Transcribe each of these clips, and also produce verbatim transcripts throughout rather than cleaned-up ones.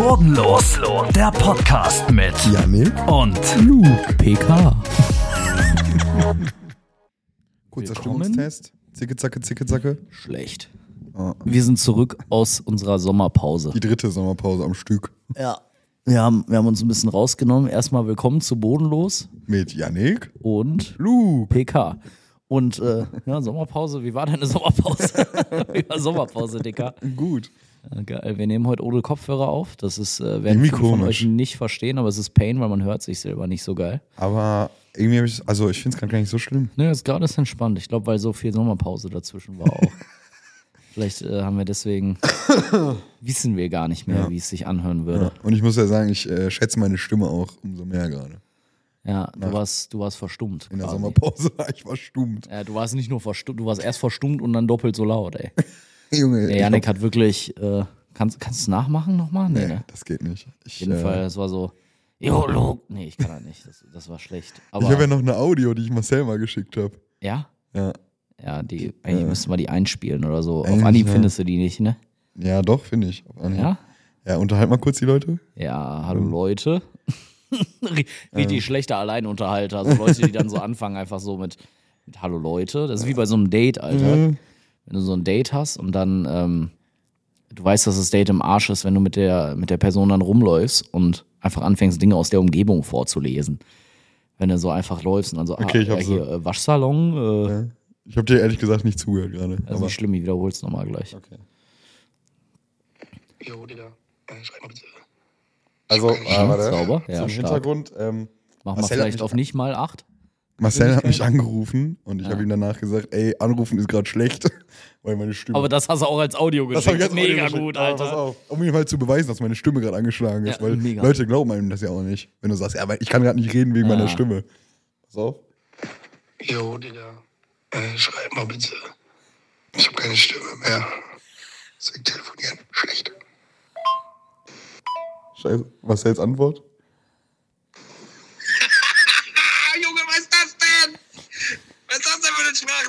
Bodenlos, der Podcast mit Janik und Luke. P K. Kurzer Willkommen. Stimmungstest. Zicke, zacke, zicke, zacke. Schlecht. Oh. Wir sind zurück aus unserer Sommerpause. Die dritte Sommerpause am Stück. Ja. Wir haben, wir haben uns ein bisschen rausgenommen. Erstmal willkommen zu Bodenlos Mit Janik und Luke. P K. Und äh, ja, Sommerpause, wie war deine Sommerpause? Wie war Sommerpause, Dicker? Gut. Ja, geil. Wir nehmen heute ohne Kopfhörer auf. Das ist, äh, werden Irgendwie viele von komisch. euch nicht verstehen, aber es ist Pain, weil man hört sich selber nicht so geil. Aber irgendwie habe ich, also ich finde es gerade gar nicht so schlimm. Ne, ist gerade ist entspannt. Ich glaube, weil so viel Sommerpause dazwischen war auch. Vielleicht äh, haben wir deswegen, wissen wir gar nicht mehr, Ja. wie es sich anhören würde. Ja. Und ich muss ja sagen, ich äh, schätze meine Stimme auch umso mehr gerade. Ja, du Nach- warst, du warst verstummt. In der quasi. Sommerpause war ich verstummt. Ja, du warst nicht nur verstummt, du warst erst verstummt und dann doppelt so laut, ey. Junge, Der ich Janik hab- hat wirklich, äh, kannst, kannst du es nachmachen nochmal? Nee, Nee, ne? das geht nicht. Ich, Auf jeden äh, Fall, das war so, jo, Luke. Nee, ich kann das nicht, das, das war schlecht. Aber, ich habe ja noch eine Audio, die ich Marcel mal geschickt habe. ja? Ja. Ja, die, eigentlich Äh, müssten wir die einspielen oder so. Auf eigentlich, Anhieb ja. findest du die nicht, ne? Ja, doch, finde ich. Auf Anhieb. Ja? Ja, unterhalt mal kurz die Leute. Ja, hallo Mhm. Leute. Richtig schlechter Alleinunterhalter. Also Leute, die dann so anfangen, einfach so mit, mit Hallo Leute. Das ist wie bei so einem Date, Alter. Mhm. Wenn du so ein Date hast und dann, ähm, du weißt, dass das Date im Arsch ist, wenn du mit der, mit der Person dann rumläufst und einfach anfängst, Dinge aus der Umgebung vorzulesen. Wenn du so einfach läufst und dann so, Okay, ich ah, hab ja, so- hier, äh, Waschsalon, äh, Ja. Ich habe dir ehrlich gesagt nicht zugehört gerade. das ist aber- nicht schlimm, ich wiederhol's nochmal gleich. Okay. Jo, Digga, äh, schreib mal bitte. Also, äh, warte. Sauber, ja, Zum stark. Hintergrund. Ähm, Machen wir Marcel hat vielleicht mich auf nicht mal acht. Marcel hat mich Möglichkeit? angerufen und ich Ja. habe ihm danach gesagt, ey, anrufen ist gerade schlecht, weil meine Stimme... Aber das hast du auch als Audio Das hab geschickt. ich jetzt Mega Audio gut, geschickt. Aber pass Alter. auf, um ihm halt zu beweisen, dass meine Stimme gerade angeschlagen ist, Ja, weil mega. Leute glauben einem das ja auch nicht. Wenn du sagst, ja, aber ich kann gerade nicht reden wegen Ja. meiner Stimme. Pass auf. Jo, Digga, äh, schreib mal bitte. Ich hab keine Stimme mehr. Deswegen telefonieren. Schlecht. Scheiße. Marcels Antwort? Ah, Junge, was ist das denn? Was ist das denn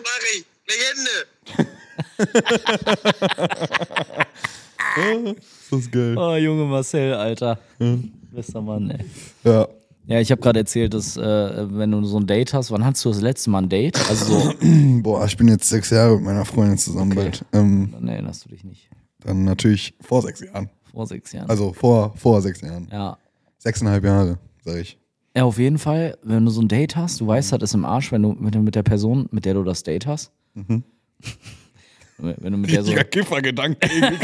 für eine Sprachnachricht? Legende. Das ist geil. Oh, Junge Marcel, Alter. Bester Mann, ey. Ja. Ja, ich habe gerade erzählt, dass äh, wenn du so ein Date hast, wann hattest du das letzte Mal ein Date? Also so, Boah, ich bin jetzt sechs Jahre mit meiner Freundin zusammen Okay. bald. Ähm, dann erinnerst du dich nicht. dann natürlich vor sechs Jahren. Vor sechs Jahren. Also vor, vor sechs Jahren. ja. Sechseinhalb Jahre, sag ich. Ja, auf jeden Fall, wenn du so ein Date hast, du weißt, das ist im Arsch, wenn du mit, mit der Person, mit der du das Date hast. Mhm. Wenn du mit der so, Kiffergedanke.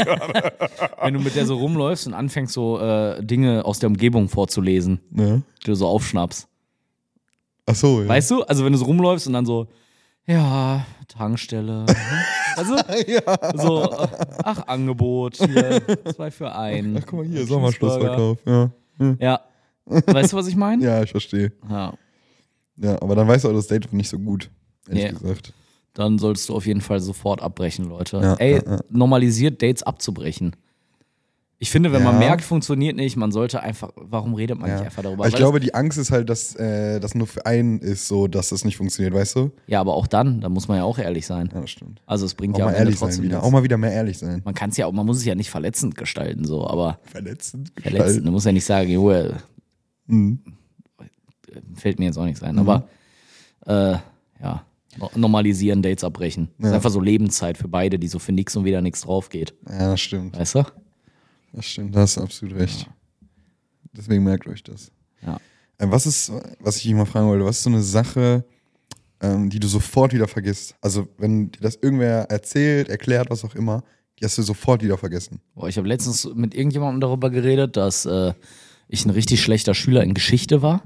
wenn du mit der so rumläufst und anfängst so äh, Dinge aus der Umgebung vorzulesen, Ja. die du so aufschnappst. Ach so, ja. Weißt du? Also wenn du so rumläufst und dann so, ja, Tankstelle. Also, so, äh, ach, Angebot, hier, zwei für einen. Ach, guck mal hier, Cheeseburger. Sommerschlussverkauf. Ja. Ja. Weißt du, was ich meine? ja, ich verstehe. Ja. Ja, aber dann weißt du auch, das Date war nicht so gut, ehrlich Nee. gesagt. Dann solltest du auf jeden Fall sofort abbrechen, Leute. Ja, Ey, ja, ja. normalisiert Dates abzubrechen. Ich finde, wenn man Ja. merkt, funktioniert nicht, man sollte einfach, warum redet man Ja. nicht einfach darüber? Aber ich Weil glaube, die Angst ist halt, dass äh, das nur für einen ist, so dass das nicht funktioniert, weißt du? das, ja, aber auch dann, da muss man ja auch ehrlich sein. Ja, das stimmt. Also es bringt Auch ja am mal Ende ehrlich sein trotzdem wieder. nichts. Auch mal wieder mehr ehrlich sein. Man kann es ja auch, man muss es ja nicht verletzend gestalten, so, aber Verletzend. verletzend, du musst ja nicht sagen, jo, äh, Mhm. fällt mir jetzt auch nichts ein, aber äh, ja, no- normalisieren, Dates abbrechen. Das ist Ja. einfach so Lebenszeit für beide, die so für nix und wieder nichts drauf geht. Ja, das stimmt. Weißt du? Das stimmt, da hast du absolut recht. Deswegen merkt euch das. Ja. Ähm, was ist, was ich dich mal fragen wollte, was ist so eine Sache, ähm, die du sofort wieder vergisst? Also, wenn dir das irgendwer erzählt, erklärt, was auch immer, die hast du sofort wieder vergessen. Boah, ich habe letztens mit irgendjemandem darüber geredet, dass äh, ich ein richtig schlechter Schüler in Geschichte war.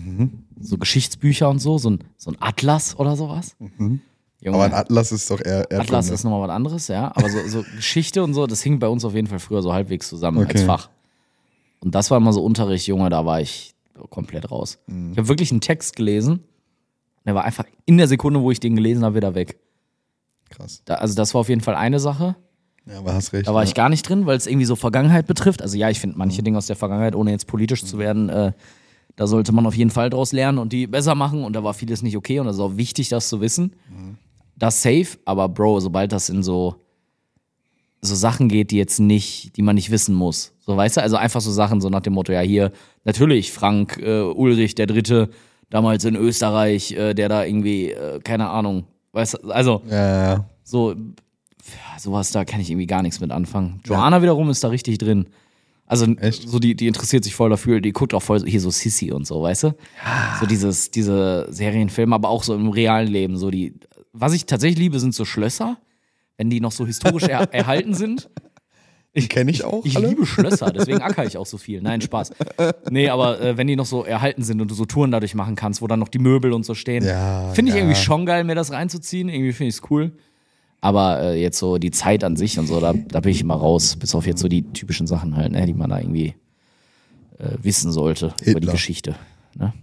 So Geschichtsbücher und so, so ein, so ein Atlas oder sowas. Junge, Aber ein Atlas ist doch eher Erdkunde. Atlas ist nochmal was anderes, ja. Aber so, so Geschichte und so, das hing bei uns auf jeden Fall früher so halbwegs zusammen als Okay. Fach. Und das war immer so Unterricht, Junge, da war ich komplett raus. Ich habe wirklich einen Text gelesen, der war einfach in der Sekunde, wo ich den gelesen habe, wieder weg. Krass. Da, also das war auf jeden Fall eine Sache. Ja, aber hast recht. Da war ja. ich gar nicht drin, weil es irgendwie so Vergangenheit betrifft. Also ja, ich finde manche Dinge aus der Vergangenheit, ohne jetzt politisch zu werden, äh, da sollte man auf jeden Fall draus lernen und die besser machen. Und da war vieles nicht okay und das ist auch wichtig, das zu wissen. Das safe, aber Bro, sobald das in so so Sachen geht, die jetzt nicht, die man nicht wissen muss. So, weißt du, also einfach so Sachen so nach dem Motto, ja hier, natürlich Frank äh, Ulrich, der Dritte, damals in Österreich, äh, der da irgendwie, äh, keine Ahnung, weißt du, also Ja, ja. so, ja, sowas, da kann ich irgendwie gar nichts mit anfangen. Joanna ja. wiederum ist da richtig drin. Also Echt? so die, die interessiert sich voll dafür, die guckt auch voll so, hier so Sissy und so, weißt du? Ja. So dieses, diese Serienfilme, aber auch so im realen Leben, so die, was ich tatsächlich liebe, sind so Schlösser, wenn die noch so historisch er, erhalten sind. Ich kenne ich auch. Ich alle? liebe Schlösser, deswegen acker ich auch so viel. Nein, Spaß. Nee, aber äh, wenn die noch so erhalten sind und du so Touren dadurch machen kannst, wo dann noch die Möbel und so stehen, Ja, finde ich ja. irgendwie schon geil, mir das reinzuziehen. Irgendwie finde ich es cool. Aber äh, jetzt so die Zeit an sich und so, da, da bin ich immer raus. Bis auf jetzt so die typischen Sachen halt, ne, die man da irgendwie äh, wissen sollte Hitler. über die Geschichte. Ne?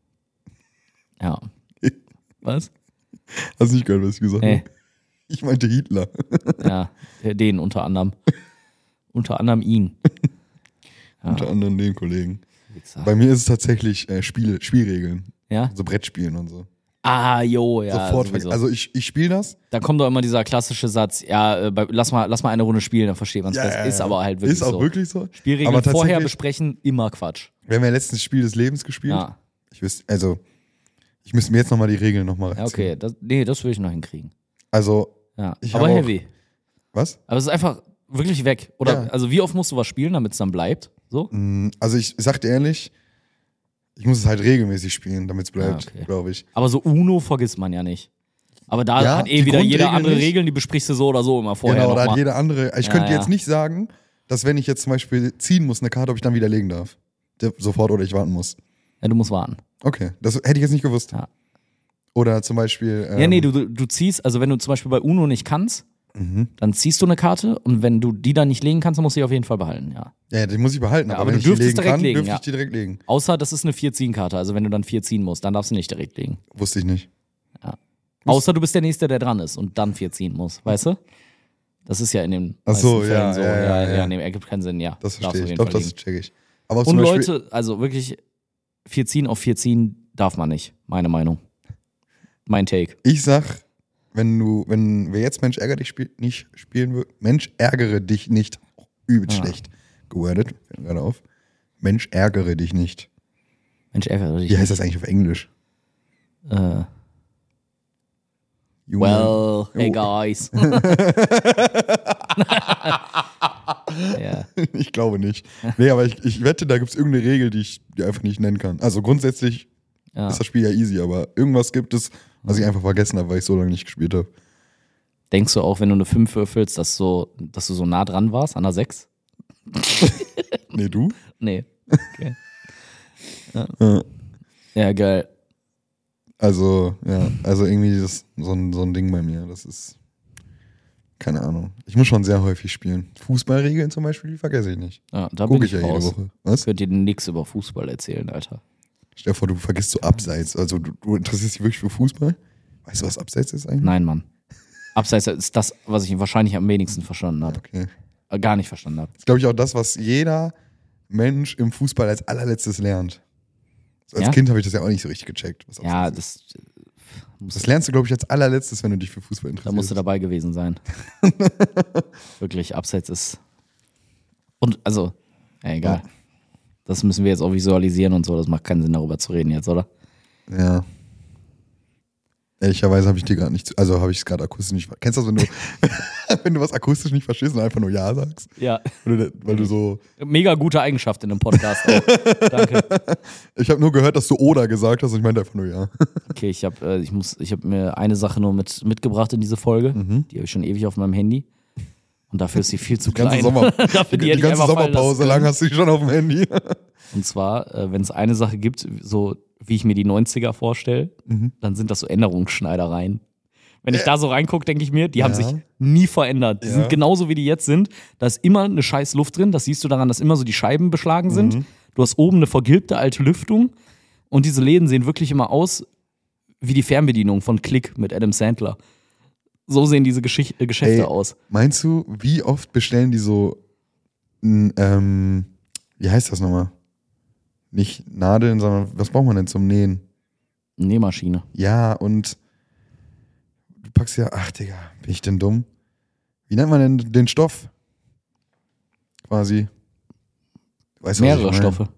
Ja. Was? Hast du nicht gehört, was ich gesagt Nee. habe? Ich meinte Hitler. Ja, den unter anderem. Unter anderem ihn. Ja. Unter anderem den Kollegen. Wichser. Bei mir ist es tatsächlich äh, Spiele, Spielregeln. Ja? So Brettspielen und so. Ah, jo, ja. Sofort. sowieso. Also ich, ich spiele das. Da kommt doch immer dieser klassische Satz, ja, äh, bei, lass, mal, lass mal eine Runde spielen, dann versteht man es Ja, besser. ja, Ist ja. aber halt wirklich Ist auch so. wirklich so. Spielregeln Aber vorher tatsächlich- besprechen, immer Quatsch. Wir haben ja letztens Spiel des Lebens gespielt. Ja, Ich wüsste, also, ich müsste mir jetzt nochmal die Regeln nochmal ja reinziehen. okay. Das, nee, das will ich noch hinkriegen. Also, Ja. Ich Aber hab auch- heavy. was? Aber es ist einfach wirklich weg. Oder, Ja. also wie oft musst du was spielen, damit es dann bleibt? So? Mm, Also ich sag dir ehrlich, ich muss es halt regelmäßig spielen, damit es bleibt, Ah, okay. glaube ich. Aber so Uno vergisst man ja nicht. Aber da Ja, hat eh die wieder jeder Grundregeln andere nicht. Regeln, die besprichst du so oder so immer vorher Genau, da hat nochmal. jeder andere. Ich Ja, könnte ja. jetzt nicht sagen, dass wenn ich jetzt zum Beispiel ziehen muss, eine Karte, ob ich dann widerlegen darf. Der- Sofort oder ich warten muss. Ja, du musst warten. Okay, das hätte ich jetzt nicht gewusst. Ja. Oder zum Beispiel. Ähm, Ja, nee, du, du du ziehst, also wenn du zum Beispiel bei Uno nicht kannst, Mhm. dann ziehst du eine Karte und wenn du die dann nicht legen kannst, dann musst du die auf jeden Fall behalten, ja. Ja, die muss ich behalten, Ja, aber, aber wenn du ich die dürftest legen direkt kann, legen, dürfte ja. ich die direkt legen. Außer das ist eine vier-Ziehen-Karte, also wenn du dann vier ziehen musst, dann darfst du nicht direkt legen. Wusste ich nicht. Außer du bist der Nächste, der dran ist und dann vier ziehen muss, weißt du? Das ist ja in den Ach so, meisten ja, Fällen so. ja, ja, ja. ja, nee, ergibt keinen Sinn, ja. Das Darfst du auf verstehe ich. jeden Doch, Fall das legen. check ich. Aber Und zum Beispiel, Leute, also wirklich, vier ziehen auf vier ziehen darf man nicht, meine Meinung. Mein Take. ich sag, wenn du, wenn wir jetzt Mensch ärgere dich spiel, nicht spielen würden, Mensch ärgere dich nicht, oh, übel Ah. schlecht gewordet, fällt mir gerade auf. Mensch ärgere dich nicht. Mensch, ärgere dich. Wie heißt das eigentlich auf Englisch? Äh, Junge. well, hey Oh. guys. ja. Ich glaube nicht. Nee, aber ich, ich wette, da gibt es irgendeine Regel, die ich dir einfach nicht nennen kann. Also grundsätzlich Ja. ist das Spiel ja easy, aber irgendwas gibt es, was ich einfach vergessen habe, weil ich so lange nicht gespielt habe. Denkst du auch, wenn du eine fünf würfelst, dass, so, dass du so nah dran warst, an der sechs? Nee, du? Nee. Okay. Ja. Ja, geil. Also, ja, also irgendwie das so ein, so ein Ding bei mir. Das ist, keine Ahnung. Ich muss schon sehr häufig spielen. Fußballregeln zum Beispiel, die vergesse ich nicht. Ja, da bin Gucke ich ich ja raus. jede Woche. Ich Was? könnte dir nichts über Fußball erzählen, Alter. Stell dir vor, du vergisst so Abseits. Also du, du interessierst dich wirklich für Fußball? Weißt du, was Abseits ist eigentlich? Nein, Mann. Abseits ist das, was ich wahrscheinlich am wenigsten verstanden habe. Okay. Äh, Gar nicht verstanden habe. Das ist, glaube ich, auch das, was jeder Mensch im Fußball als allerletztes lernt. So als Ja? Kind habe ich das ja auch nicht so richtig gecheckt. Was Ja, Abseits ist. das, musst, Das lernst du, glaube ich, als allerletztes, wenn du dich für Fußball da interessierst. musst du dabei gewesen sein. Wirklich, Abseits ist. Und, also, ja, egal. Ja. Das müssen wir jetzt auch visualisieren und so. Das macht keinen Sinn, darüber zu reden jetzt, oder? Ja. Ehrlicherweise habe ich dir gerade nicht, zu- also habe ich es gerade akustisch nicht. Kennst du das, wenn du, wenn du was akustisch nicht verstehst und einfach nur Ja sagst? Ja. Weil du, weil du so. Mega gute Eigenschaft in einem Podcast. Auch. Danke. Ich habe nur gehört, dass du Oder gesagt hast und ich meinte einfach nur Ja. Okay, ich habe äh, ich muss, ich habe mir eine Sache nur mit, mitgebracht in diese Folge. Mhm. Die habe ich schon ewig auf meinem Handy. Und dafür ist sie viel zu Die ganze, klein. Sommer, Dafür, die, hätte die ich ganze einfach fallen Sommerpause lassen lang können. hast du die schon auf dem Handy. Und zwar, äh, wenn es eine Sache gibt, so wie ich mir die neunziger vorstelle, Mhm. dann sind das so Änderungsschneidereien. Wenn ich da so reingucke, denke ich mir, die haben Ja. sich nie verändert. Die Ja. sind genauso, wie die jetzt sind. Da ist immer eine scheiß Luft drin. Das siehst du daran, dass immer so die Scheiben beschlagen sind. Mhm. Du hast oben eine vergilbte alte Lüftung. Und diese Läden sehen wirklich immer aus wie die Fernbedienung von Click mit Adam Sandler. So sehen diese Geschicht äh, Geschäfte Ey. aus. Meinst du, wie oft bestellen die so, n, ähm, wie heißt das nochmal? Nicht Nadeln, sondern was braucht man denn zum Nähen? Nähmaschine. Ja, und du packst ja, ach Digga, bin ich denn dumm? Wie nennt man denn den Stoff? Quasi. Weißt du, was ich Mehrere meine? Stoffe.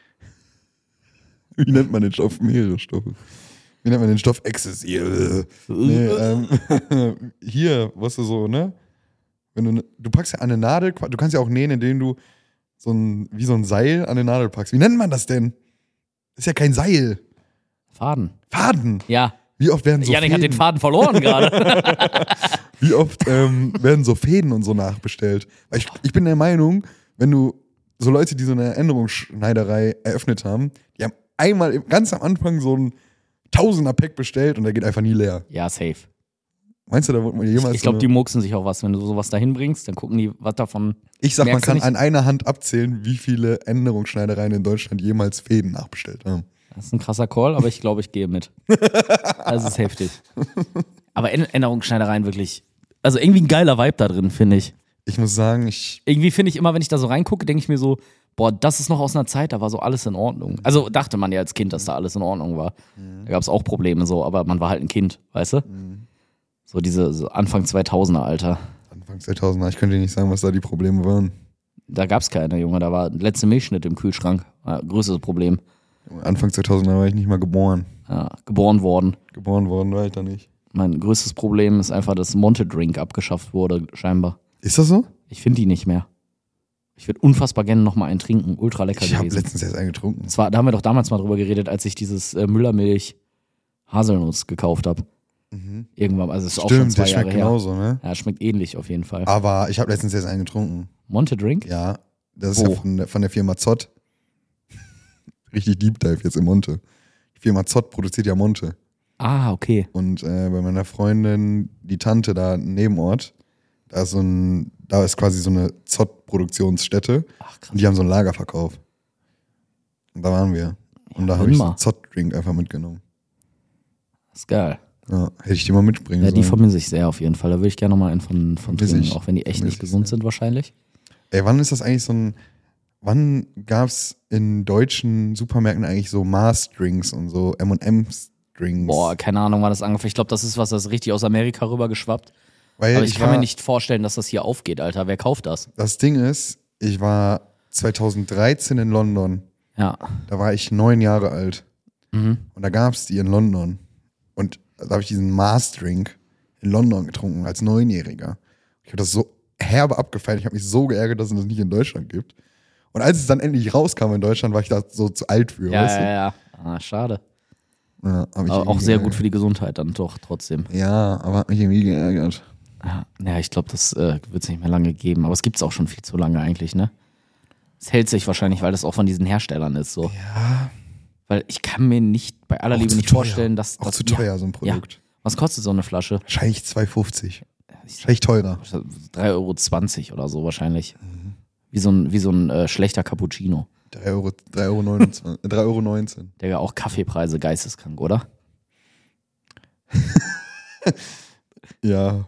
Wie nennt man den Stoff? Mehrere Stoffe. Wie nennt man den Stoff? Ecstasy. Nee, ähm, hier, was du so, ne? Wenn du, ne- du packst ja an eine Nadel, du kannst ja auch nähen, indem du so ein, wie so ein Seil an eine Nadel packst. Wie nennt man das denn? Ist ja kein Seil. Faden. Faden. Ja. Wie oft werden so Janik hat Fäden, den Faden verloren gerade. wie oft ähm, werden so Fäden und so nachbestellt? Weil ich, ich bin der Meinung, wenn du so Leute, die so eine Änderungsschneiderei eröffnet haben, die haben einmal im- ganz am Anfang so ein Tausender-Pack bestellt und der geht einfach nie leer. Ja, safe. Meinst du, da wird man jemals Ich glaube, so die eine- mucksen sich auch was. Wenn du sowas dahin bringst, dann gucken die, was davon. Ich sag, man merkst du kann nicht? an einer Hand abzählen, wie viele Änderungsschneidereien in Deutschland jemals Fäden nachbestellt haben. Das ist ein krasser Call, aber ich glaube, ich gehe mit. Das ist heftig. Aber Änd- Änderungsschneidereien wirklich. Also irgendwie ein geiler Vibe da drin, finde ich. Ich muss sagen, ich, Irgendwie finde ich immer, wenn ich da so reingucke, denke ich mir so, boah, das ist noch aus einer Zeit, da war so alles in Ordnung. Also dachte man ja als Kind, dass da alles in Ordnung war. Da gab es auch Probleme so, aber man war halt ein Kind, weißt du? So diese so Anfang zweitausender, Alter. Anfang zweitausender, ich könnte dir nicht sagen, was da die Probleme waren. Da gab es keine, Junge. Da war letzte Milchschnitt im Kühlschrank. Ja, größeres Problem. Anfang zweitausender war ich nicht mal geboren. Ja, geboren worden. Geboren worden war ich da nicht. Mein größtes Problem ist einfach, dass Monte Drink abgeschafft wurde, scheinbar. Ist das so? Ich finde die nicht mehr. Ich würde unfassbar gerne noch mal einen trinken. Ultra lecker Ich habe gewesen. letztens erst einen getrunken. Das war, da haben wir doch damals mal drüber geredet, als ich dieses äh, Müllermilch Haselnuss gekauft habe. Irgendwann, also es ist auch schon Stimmt, zwei der Jahre schmeckt her. genauso, ne? Ja, schmeckt ähnlich auf jeden Fall. Aber ich habe letztens erst einen getrunken. Monte Drink? Ja, das ist Wo? ja von, der- von der Firma Zott. Richtig Deep Dive jetzt im Monte. Die Firma Zott produziert ja Monte. Ah, okay. Und äh, bei meiner Freundin, die Tante da im Nebenort, da ist so ein, da ist quasi so eine Zott-Produktionsstätte. Ach, krass. Und die haben so einen Lagerverkauf. Und da waren wir. Und da habe ich so einen Zott-Drink einfach mitgenommen. Das ist geil. Ja, hätte ich die mal mitbringen Ja, die sollen. vermisse ich sehr auf jeden Fall. Da würde ich gerne noch mal einen von, von Vermisse trinken, ich. auch wenn die echt Vermisse nicht ich gesund sehr. sind wahrscheinlich. Ey, wann ist das eigentlich so ein, wann gab's in deutschen Supermärkten eigentlich so Mars-Drinks und so M und M's-Drinks? Boah, keine Ahnung, wann das angefangen. Ich glaube, das ist was, das ist richtig aus Amerika rüber geschwappt. Weil Aber ich, kann war, mir nicht vorstellen, dass das hier aufgeht, Alter. Wer kauft das? Das Ding ist, ich war zweitausenddreizehn in London. Ja. Da war ich neun Jahre alt. Mhm. Und da gab's die in London. Und da habe ich diesen Mars-Drink in London getrunken als Neunjähriger. Ich habe das so herbe abgefeiert. Ich habe mich so geärgert, dass es das nicht in Deutschland gibt. Und als es dann endlich rauskam in Deutschland, war ich da so zu alt für. Ja, weißt du? ja, ja. Ah, schade. Ja, hab ich Aber auch irgendwie sehr geärgert. gut für die Gesundheit dann doch trotzdem. Ja, aber hat mich irgendwie geärgert. Ja, ja ich glaube, das äh, wird es nicht mehr lange geben. Aber es gibt es auch schon viel zu lange eigentlich, ne? Es hält sich wahrscheinlich, weil das auch von diesen Herstellern ist. So. Ja. Weil ich kann mir nicht bei aller Auch Liebe zu nicht teuer. vorstellen, dass Auch das. zu teuer, so ein Ja. Produkt. Was kostet so eine Flasche? Wahrscheinlich zwei fünfzig. Wahrscheinlich teurer. drei Euro zwanzig oder so wahrscheinlich. Mhm. Wie so ein, wie so ein äh, schlechter Cappuccino. drei Euro, drei Euro neunundzwanzig, drei Euro neunzehn. Der auch Kaffeepreise geisteskrank, oder? Ja.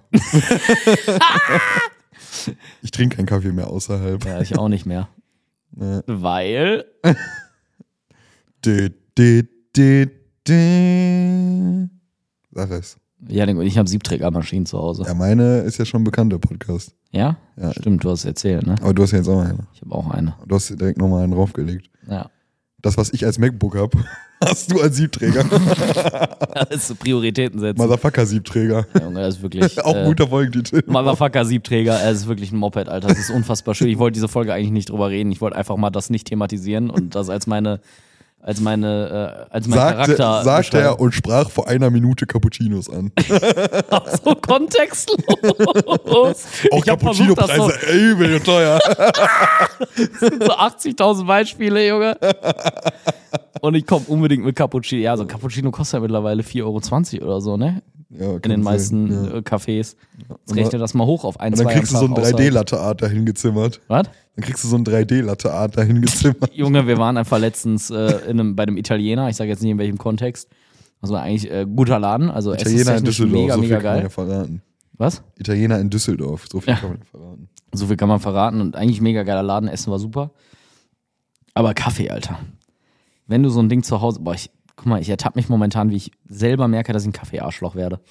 Ich trinke keinen Kaffee mehr außerhalb. Ja, ich auch nicht mehr. Ne. Weil. Dü, dü, dü, dü. Sag es. Ja, ich habe Siebträgermaschinen zu Hause. Ja, meine ist ja schon ein bekannter Podcast. Ja? Ja. Stimmt, du hast es erzählt, ne? Aber du hast ja jetzt auch eine. Ich habe auch eine. Du hast direkt nochmal einen draufgelegt. Ja. Das, was ich als MacBook habe, hast du als Siebträger. Das ist Prioritäten setzen. Motherfucker-Siebträger. Junge, das ist wirklich. Auch ein äh, guter Folgentitel. Motherfucker-Siebträger, er ist wirklich ein Moped, Alter. Das ist unfassbar schön. Ich wollte diese Folge eigentlich nicht drüber reden. Ich wollte einfach mal das nicht thematisieren und das als meine, als meine, äh, als mein Sagte, Charakter. sagte er und sprach vor einer Minute Cappuccinos an. so kontextlos. Auch Ich hab versucht, das so, Cappuccino-Preise übel teuer. das sind so achtzigtausend Beispiele, Junge. Und ich komme unbedingt mit Cappuccino. Ja, so ein Cappuccino kostet ja mittlerweile vier Euro zwanzig oder so, ne? Ja, In den meisten Ja. äh, Cafés. Jetzt Und rechne das mal hoch auf ein, Und dann zwei kriegst du so ein am Tag drei außerhalb. D-Latte-Art dahin gezimmert. Was? Dann kriegst du so ein drei D-Latte-Art dahin gezimmert. Junge, wir waren einfach letztens äh, in einem, bei einem Italiener, ich sage jetzt nicht in welchem Kontext. Also eigentlich äh, guter Laden, also Italiener in essenstechnisch Düsseldorf, mega, so viel mega kann man ja geil. verraten. Was? Italiener in Düsseldorf, so viel Ja. kann man ja verraten. So viel kann man verraten und eigentlich mega geiler Laden, Essen war super. Aber Kaffee, Alter. Wenn du so ein Ding zu Hause, boah, ich, guck mal, ich ertappe mich momentan, wie ich selber merke, dass ich ein Kaffee-Arschloch werde.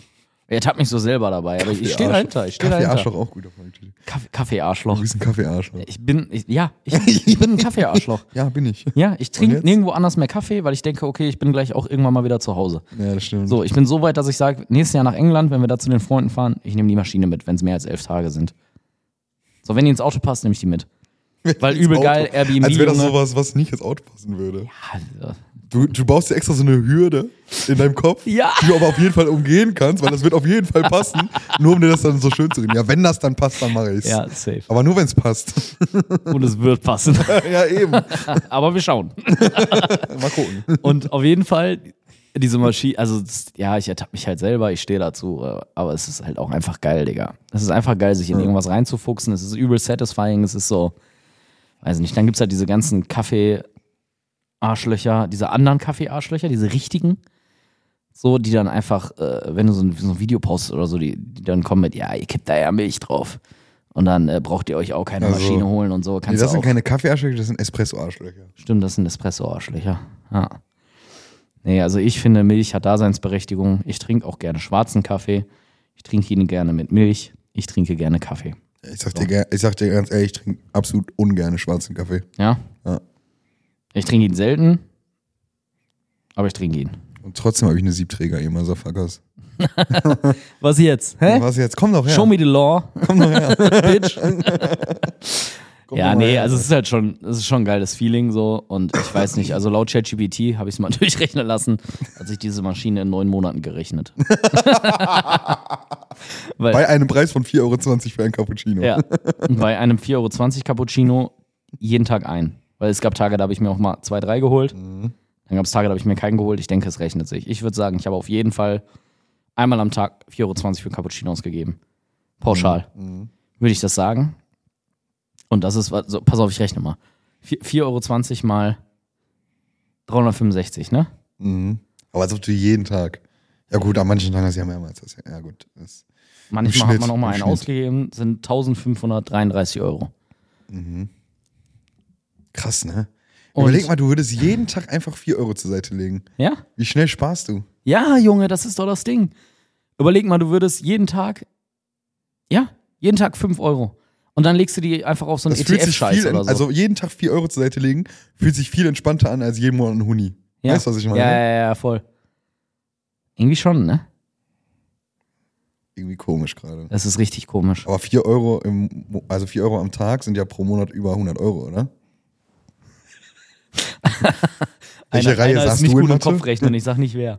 Er tappt mich so selber dabei, aber ich stehe dahinter. Ich stehe dahinter. Kaffee-Arschloch auch gut auf meinem Titel. Kaffee- Kaffee-Arschloch. Du bist ein Kaffee-Arschloch. Ich bin, ich, ja, ich, ich bin ein Kaffee-Arschloch. Ja, bin ich. Ja, ich Und trinke jetzt? nirgendwo anders mehr Kaffee, weil ich denke, okay, ich bin gleich auch irgendwann mal wieder zu Hause. Ja, das stimmt. So, ich bin so weit, dass ich sage, nächstes Jahr nach England, wenn wir da zu den Freunden fahren, ich nehme die Maschine mit, wenn es mehr als elf Tage sind. So, wenn die ins Auto passt, nehme ich die mit. Weil Ins übel Auto. geil, Airbnb. Als wäre das Junge. sowas, was nicht ins Auto passen würde. Ja, Du, du baust dir extra so eine Hürde in deinem Kopf, Ja. die du aber auf jeden Fall umgehen kannst, weil das wird auf jeden Fall passen, nur um dir das dann so schön zu reden. Ja, wenn das dann passt, dann mache ich's. ja, safe. Aber nur wenn es passt. Und es wird passen. Ja, eben. Aber wir schauen. Mal gucken. Und auf jeden Fall, diese Maschine, also das, ja, ich ertappe mich halt selber, ich stehe dazu, äh, aber es ist halt auch einfach geil, Digga. Es ist einfach geil, sich in irgendwas reinzufuchsen. Es ist übel satisfying, es ist so, weiß nicht, dann gibt's halt diese ganzen Kaffee-Arschlöcher, diese anderen Kaffee-Arschlöcher, diese richtigen, so, die dann einfach, äh, wenn du so ein, so ein Video postest oder so, die, die dann kommen mit, ja, ihr kippt da ja Milch drauf. Und dann äh, braucht ihr euch auch keine Also, Maschine holen und so. Nee, Kannst das du sind auch, keine Kaffee-Arschlöcher, das sind Espresso-Arschlöcher. Stimmt, das sind Espresso-Arschlöcher. Ja. Nee, also ich finde, Milch hat Daseinsberechtigung. Ich trinke auch gerne schwarzen Kaffee. Ich trinke ihn gerne mit Milch. Ich trinke gerne Kaffee. Ich sag, dir, ger- ich sag dir ganz ehrlich, ich trinke absolut ungern schwarzen Kaffee. Ja? Ja. Ich trinke ihn selten, aber ich trinke ihn. Und trotzdem habe ich eine Siebträger, ihr Motherfuckers. Was jetzt? Hä? Was jetzt? Komm doch her. Show me the law, Komm doch her. bitch. Komm Ja, doch mal nee, her. also es ist halt schon, es ist schon ein geiles Feeling so und ich weiß nicht, also laut ChatGPT habe ich es mal durchrechnen lassen, hat sich diese Maschine in neun Monaten gerechnet. Weil, Bei einem Preis von vier Euro zwanzig für ein Cappuccino. ja, und bei einem vier Euro zwanzig Cappuccino jeden Tag ein. Weil es gab Tage, da habe ich mir auch mal zwei, drei geholt. Mhm. Dann gab es Tage, da habe ich mir keinen geholt. Ich denke, es rechnet sich. Ich würde sagen, ich habe auf jeden Fall einmal am Tag vier Euro zwanzig für Cappuccino ausgegeben. Pauschal. Mhm. Würde ich das sagen. Und das ist, so, pass auf, ich rechne mal. vier Euro zwanzig mal dreihundertfünfundsechzig, ne? Mhm. Aber als ob du jeden Tag. Ja gut, an manchen Tagen hast du ja mehrmals das. Ja gut. Das Manchmal Im hat man auch mal Schnitt, einen im Schnitt. ausgegeben, sind eintausendfünfhundertdreiunddreißig Euro. krass, ne? Und- Überleg mal, du würdest jeden Tag einfach vier Euro zur Seite legen. Ja? Wie schnell sparst du? Ja, Junge, das ist doch das Ding. Überleg mal, du würdest jeden Tag, ja, jeden Tag fünf Euro. Und dann legst du die einfach auf so einen Das fühlt sich E T F-Scheiß viel, oder so. also jeden Tag vier Euro zur Seite legen, fühlt sich viel entspannter an als jeden Monat ein Huni. ja. Weißt du, was ich meine? Ja, ja, ja, voll. Irgendwie schon, ne? Irgendwie komisch gerade. Das ist richtig komisch. Aber vier Euro im, Mo- also vier Euro am Tag sind ja pro Monat über hundert Euro, oder? Welche einer, Reihe einer ist sagst nicht du in gut im Mathe? Kopf rechnen, ich sag nicht wer.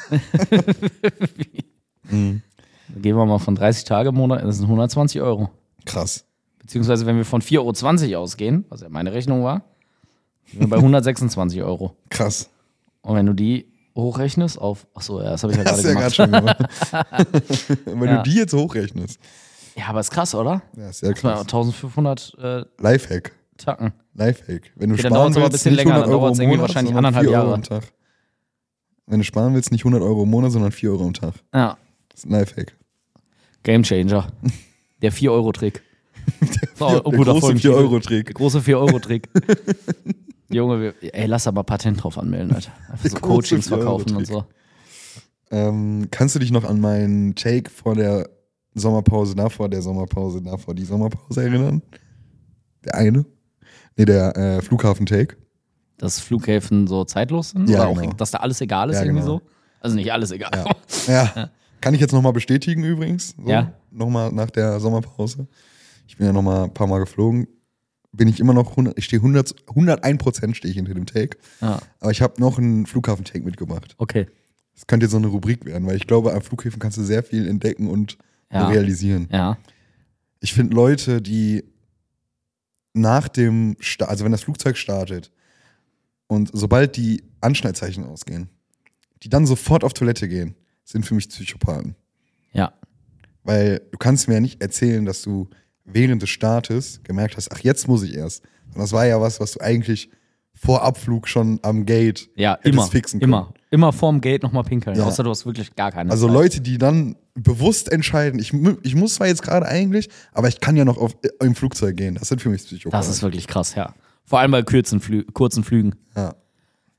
Mhm. Gehen wir mal von dreißig Tage im Monat, das sind hundertzwanzig Euro. Krass. Beziehungsweise wenn wir von vier Euro zwanzig ausgehen, was ja meine Rechnung war, sind wir bei hundertsechsundzwanzig Euro. Krass. Und wenn du die hochrechnest auf, achso, ja, das habe ich ja Hast gerade du ja gemacht. gerade schon gemacht. Wenn Ja. du die jetzt hochrechnest. Ja, aber ist krass, oder? Ja, ist sehr Das war krass. eintausendfünfhundert äh, Lifehack. Tacken. Lifehack. Wenn du Okay, dann sparen dauert's aber ein willst, bisschen nicht länger, hundert dann Euro dauert's im irgendwie Monat, wahrscheinlich sondern anderthalb vier Euro Jahre. am Tag. Wenn du sparen willst, nicht hundert Euro im Monat, sondern vier Euro am Tag. Ja, Das ist ein Lifehack. Game Changer. Der vier Euro Trick. So, Der ein guter große Folgentitel. vier Euro Der Trick. große vier Euro Trick. Junge, wir, ey, lass aber Patent drauf anmelden, Alter. Einfach Der so große Coachings vier Euro verkaufen und Trick. so. Ähm, kannst du dich noch an meinen Take vor der Sommerpause, davor der Sommerpause, davor die Sommerpause erinnern? Der eine? Nee, der äh, Flughafen-Take. Dass Flughäfen so zeitlos sind? Ja, Oder genau. auch, dass da alles egal ist Ja, irgendwie genau. so? Also nicht alles egal. Ja. Ja. Kann ich jetzt nochmal bestätigen übrigens. So, Ja. Nochmal nach der Sommerpause. Ich bin ja nochmal ein paar Mal geflogen. Bin ich immer noch hundert, ich stehe hundert, hundertein Prozent stehe ich hinter dem Take. Ja, Aber ich habe noch einen Flughafen-Take mitgebracht. okay. Das könnte jetzt so eine Rubrik werden, weil ich glaube, an Flughäfen kannst du sehr viel entdecken und Ja. realisieren. Ja. Ich finde Leute, die nach dem Start, also wenn das Flugzeug startet und sobald die Anschnallzeichen ausgehen, die dann sofort auf Toilette gehen, sind für mich Psychopathen. Ja. Weil du kannst mir ja nicht erzählen, dass du während des Startes gemerkt hast, ach, jetzt muss ich erst. Und das war ja was, was du eigentlich vor Abflug schon am Gate Ja, hättest immer. fixen können. Immer. Immer vorm Gate nochmal pinkeln. Ja. Außer du hast wirklich gar keine Also Zeit. Leute, die dann bewusst entscheiden, ich, mu- ich muss zwar jetzt gerade eigentlich, aber ich kann ja noch auf, im Flugzeug gehen. Das sind für mich Psychopathen. Das ist wirklich krass, ja. Vor allem bei kurzen, Flü kurzen Flügen. Ja.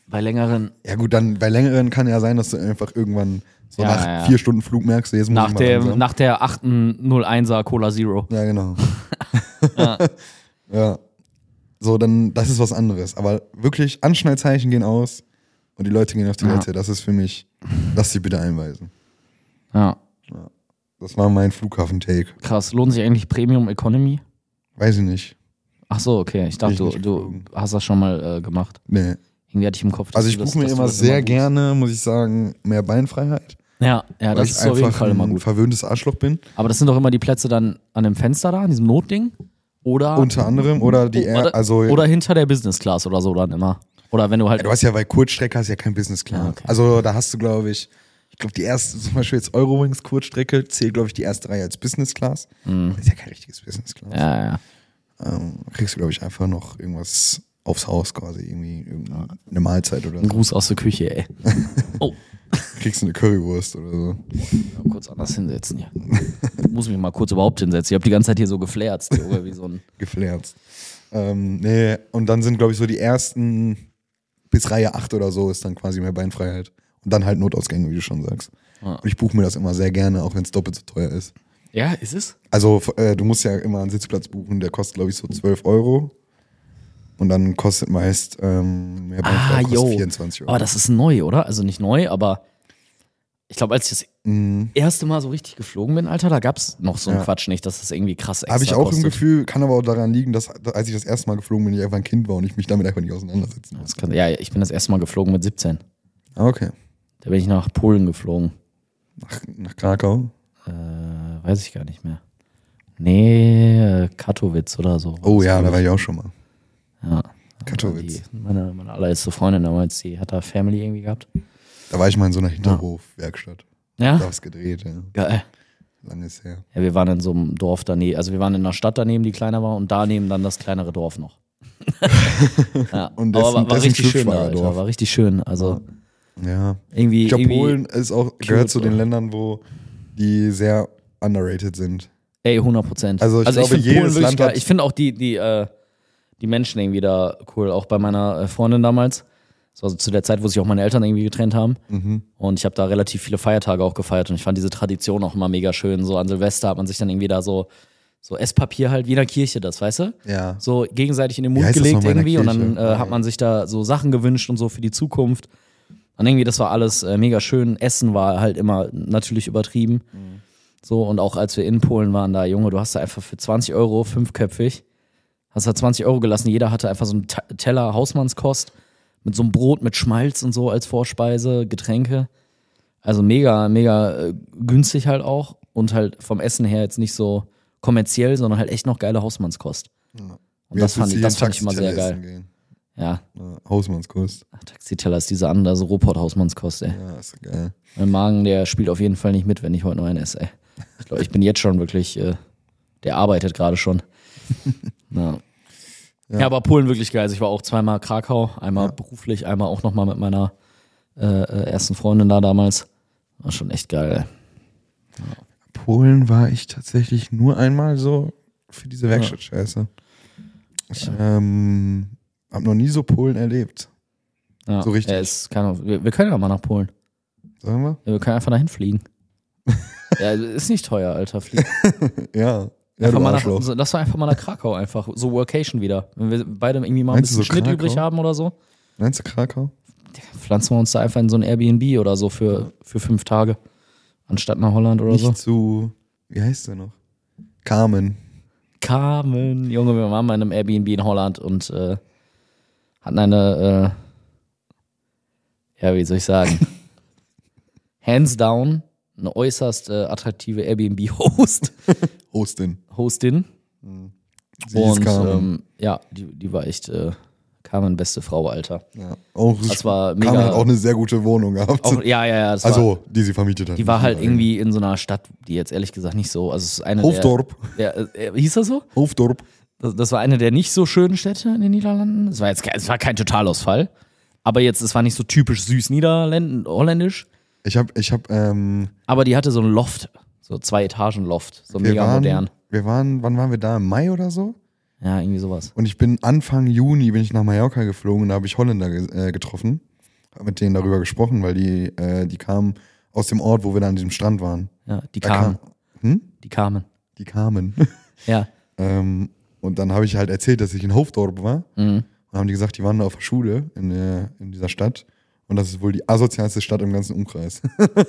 Bei längeren. Ja gut, dann bei längeren kann ja sein, dass du einfach irgendwann so Ja, nach ja. vier Stunden Flug merkst, jetzt muss Nach ich mal der, langsam. nach der achten null einser Cola Zero. Ja, genau. Ja. Ja. So, dann, das ist was anderes. Aber wirklich, Anschnallzeichen gehen aus und die Leute gehen auf Toilette. Ja. Das ist für mich, lass sie bitte einweisen. Ja, Das war mein Flughafen-Take. krass. Lohnt sich eigentlich Premium Economy? Weiß ich nicht. Ach so, okay. Ich dachte, Ich du, nicht du geflogen. hast das schon mal äh, gemacht. Nee. Irgendwie hatte ich im Kopf, dass Also ich du das, buche mir dass du immer das sehr buchst. gerne, muss ich sagen, mehr Beinfreiheit. Ja, ja, weil das ich ist auf jeden einfach Fall immer ein gut. verwöhntes Arschloch bin. Aber das sind doch immer die Plätze dann an dem Fenster da, an diesem Notding? Oder, Unter anderem. Oder die, oder, also oder hinter der Business Class oder so dann immer. Oder wenn du halt. du hast ja bei Kurzstrecke hast ja kein Business Class. Ja, okay. Also da hast du, glaube ich, ich glaube die erste, zum Beispiel jetzt Eurowings Kurzstrecke, zählt, glaube ich, die erste Reihe als Business Class. Das ist ja kein richtiges Business Class. Mhm. Ja, ja. Ähm, kriegst du, glaube ich, einfach noch irgendwas aufs Haus quasi, irgendwie irgendeine Mahlzeit oder Ein so. Gruß aus der Küche, ey. Oh. Kriegst du eine Currywurst oder so. Mal kurz anders hinsetzen hier. Muss mich mal kurz überhaupt hinsetzen. Ich habe die ganze Zeit hier so geflärzt, Junge, wie so ein. Geflärzt. Ähm, nee, und dann sind, glaube ich, so die ersten bis Reihe acht oder so ist dann quasi mehr Beinfreiheit. Und dann halt Notausgänge, wie du schon sagst. Ja. Und ich buche mir das immer sehr gerne, auch wenn es doppelt so teuer ist. Ja, ist es? Also äh, du musst ja immer einen Sitzplatz buchen, der kostet, glaube ich, so zwölf Euro. Und dann kostet meist ähm, mehr Ah, Beinfreiheit, kostet yo. vierundzwanzig Euro. Aber das ist neu, oder? Also nicht neu, aber ich glaube, als ich das Mhm. erste Mal so richtig geflogen bin, Alter, da gab es noch so einen Ja. Quatsch nicht, dass das irgendwie krass extra Habe ich auch kostet. im Gefühl, kann aber auch daran liegen, dass als ich das erste Mal geflogen bin, ich einfach ein Kind war und ich mich damit einfach nicht auseinandersetzen Das musste. kann, ja, ich bin das erste Mal geflogen mit siebzehn. Ah, okay. Da bin ich nach Polen geflogen. Nach, nach Krakau. Äh, weiß ich gar nicht mehr. Nee, äh, Katowice oder so. Oh Das ja, da glaub war ich auch schon mal. ich. Ja. Katowice. Die, meine, meine allererste Freundin damals, die hat da Family irgendwie gehabt. Da war ich mal in so einer Hinterhof-Werkstatt. Ja? Da was gedreht, ja. Geil. Lange ist her. Ja, wir waren in so einem Dorf daneben, also wir waren in einer Stadt daneben, die kleiner war und daneben dann das kleinere Dorf noch. Ja, Und aber dessen- war, war dessen richtig schön da, Schlüpfweierdorf. Alter, war richtig schön. Also Ja. irgendwie, Ich glaube, irgendwie Polen ist auch, gehört zu den oder? Ländern, wo die sehr underrated sind. ey, hundert Prozent. Also ich glaube, find jedes Polen wirklich Land geil. hat- Ich finde auch die, die, äh, die Menschen irgendwie da cool, auch bei meiner äh, Freundin damals. Das war so zu der Zeit, wo sich auch meine Eltern irgendwie getrennt haben. Mhm. Und ich habe da relativ viele Feiertage auch gefeiert und ich fand diese Tradition auch immer mega schön. So an Silvester hat man sich dann irgendwie da so, so Esspapier halt wie in der Kirche, das, weißt du? Ja. So gegenseitig in den Wie Mund heißt das gelegt nochmal in der irgendwie und dann Kirche? äh, hat man sich da so Sachen gewünscht und so für die Zukunft. Und irgendwie, das war alles äh, mega schön. Essen war halt immer natürlich übertrieben. Mhm. So, und auch als wir in Polen waren, da, Junge, du hast da einfach für zwanzig Euro, fünfköpfig, hast da zwanzig Euro gelassen. Jeder hatte einfach so einen Ta- Teller Hausmannskost mit so einem Brot mit Schmalz und so als Vorspeise, Getränke. Also mega, mega äh, günstig halt auch. Und halt vom Essen her jetzt nicht so kommerziell, sondern halt echt noch geile Hausmannskost. Und das fand ich, das fand ich immer sehr geil. Gehen. Ja, Ja, Hausmannskost. Ach, Taxiteller ist diese andere, so Ruhrpott-Hausmannskost, ey. Ja, ist geil. Mein Magen, der spielt auf jeden Fall nicht mit, wenn ich heute noch einen esse, ey. Ich glaube, ich bin jetzt schon wirklich, äh, der arbeitet gerade schon. Ja. Ja. ja, aber Polen wirklich geil. Also ich war auch zweimal Krakau, einmal Ja. beruflich, einmal auch nochmal mit meiner äh, äh, ersten Freundin da damals. War schon echt geil. Polen war ich tatsächlich nur einmal so für diese Werkstattscheiße. Ich ähm, habe noch nie so Polen erlebt. Ja. So richtig. Ja, ist, kann, wir, wir können ja mal nach Polen. Sagen wir? Ja, wir können einfach dahin fliegen. Ja, ist nicht teuer, Alter, fliegen. Ja. Ja, Einfach du mal nach, Arschloch. so, lass doch einfach mal nach Krakau einfach. So Workation wieder. Wenn wir beide irgendwie mal ein Meinst du bisschen so Schnitt Krakau? übrig haben oder so, Meinst du Krakau? pflanzen wir uns da einfach in so ein Airbnb oder so für, für fünf Tage. Anstatt nach Holland oder Nicht so. zu, wie heißt der noch? Carmen. Carmen, Junge, wir waren mal in einem Airbnb in Holland und äh, hatten eine, äh, ja, wie soll ich sagen, hands down, eine äußerst äh, attraktive Airbnb-Host, Hostin. Hostin. Sie hieß Und Carmen. ähm, ja, die, die war echt, äh, Carmen, beste Frau, Alter. Ja. Auch, Das war mega. Carmen hat auch eine sehr gute Wohnung gehabt. Auch, ja, ja, ja. Das war, also, die sie vermietet hat. die war halt irgendwie in so einer Stadt, die jetzt ehrlich gesagt nicht so, also es ist eine Hofdorp. der, der äh, hieß das so? Hofdorp. Das, das war eine der nicht so schönen Städte in den Niederlanden. Es war jetzt kein, es war kein Totalausfall, aber jetzt, es war nicht so typisch süß Niederländ holländisch, Ich hab, ich hab, ähm, aber die hatte so ein Loft, so zwei Etagen Loft, so wir mega waren, modern. wir waren, wann waren wir da? Im Mai oder so? Ja, irgendwie sowas. Und ich bin Anfang Juni bin ich nach Mallorca geflogen und da habe ich Holländer ge äh, getroffen. hab mit denen darüber gesprochen, weil die, äh, die kamen aus dem Ort, wo wir da an diesem Strand waren. Ja, die Da kamen. kam- hm? Die kamen. Die kamen. Ja. ähm, und dann habe ich halt erzählt, dass ich in Hoofddorp war. Mhm. Und haben die gesagt, die waren da auf der Schule in, der, in dieser Stadt. Und das ist wohl die asozialste Stadt im ganzen Umkreis.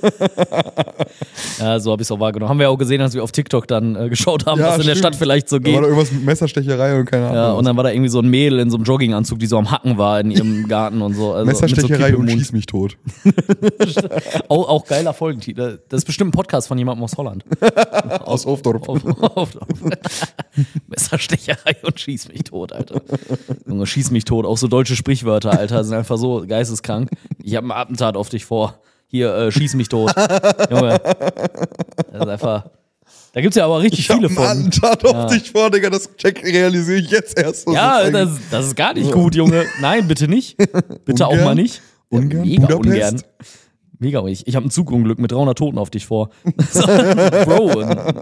Ja, so habe ich es auch wahrgenommen. Haben wir auch gesehen, als wir auf TikTok dann äh, geschaut haben, Ja, was in der stimmt. Stadt vielleicht so Da war geht. da irgendwas mit Messerstecherei und keine Ahnung. Ja, und was. dann war da irgendwie so ein Mädel in so einem Jogginganzug, die so am Hacken war in ihrem Garten und so. Also Messerstecherei mit so und Kippe im schieß mich tot. Mund. Auch, auch geiler Folgentitel. Das ist bestimmt ein Podcast von jemandem aus Holland. Aus Hoofddorp. Auf, auf, auf. Messerstecherei und schieß mich tot, Alter. Junge, schieß mich tot. Auch so deutsche Sprichwörter, Alter, sind einfach so geisteskrank. Ich habe ein Attentat auf dich vor. Hier, äh, schieß mich tot. Junge. Das ist einfach. Da gibt's ja aber richtig Ich hab viele einen von. Attentat auf dich vor, Digga. Das check realisiere ich jetzt erst. Ja, ist das, das ist gar nicht gut, Junge. Nein, bitte nicht. Bitte auch Ungern? mal nicht. Ja, Ungern? mega Budapest? ungern. Mega ungern. Ich, ich habe ein Zugunglück mit dreihundert Toten auf dich vor. Bro.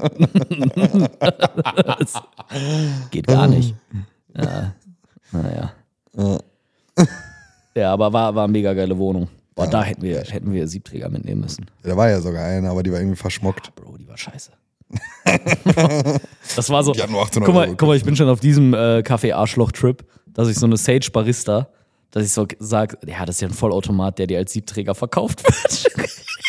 Das geht gar nicht. Ja. Naja. Ja. Ja, aber war, war eine mega geile Wohnung. Boah, da hätten wir, hätten wir Siebträger mitnehmen müssen. Ja, da war ja sogar eine, aber die war irgendwie verschmockt. Bro, die war scheiße. Das war so. Die hat nur achthundert Guck mal, Euro guck mal, ich bin schon auf diesem äh, Kaffee-Arschloch-Trip, dass ich so eine Sage Barista, dass ich so sage, ja, das ist ja ein Vollautomat, der dir als Siebträger verkauft wird.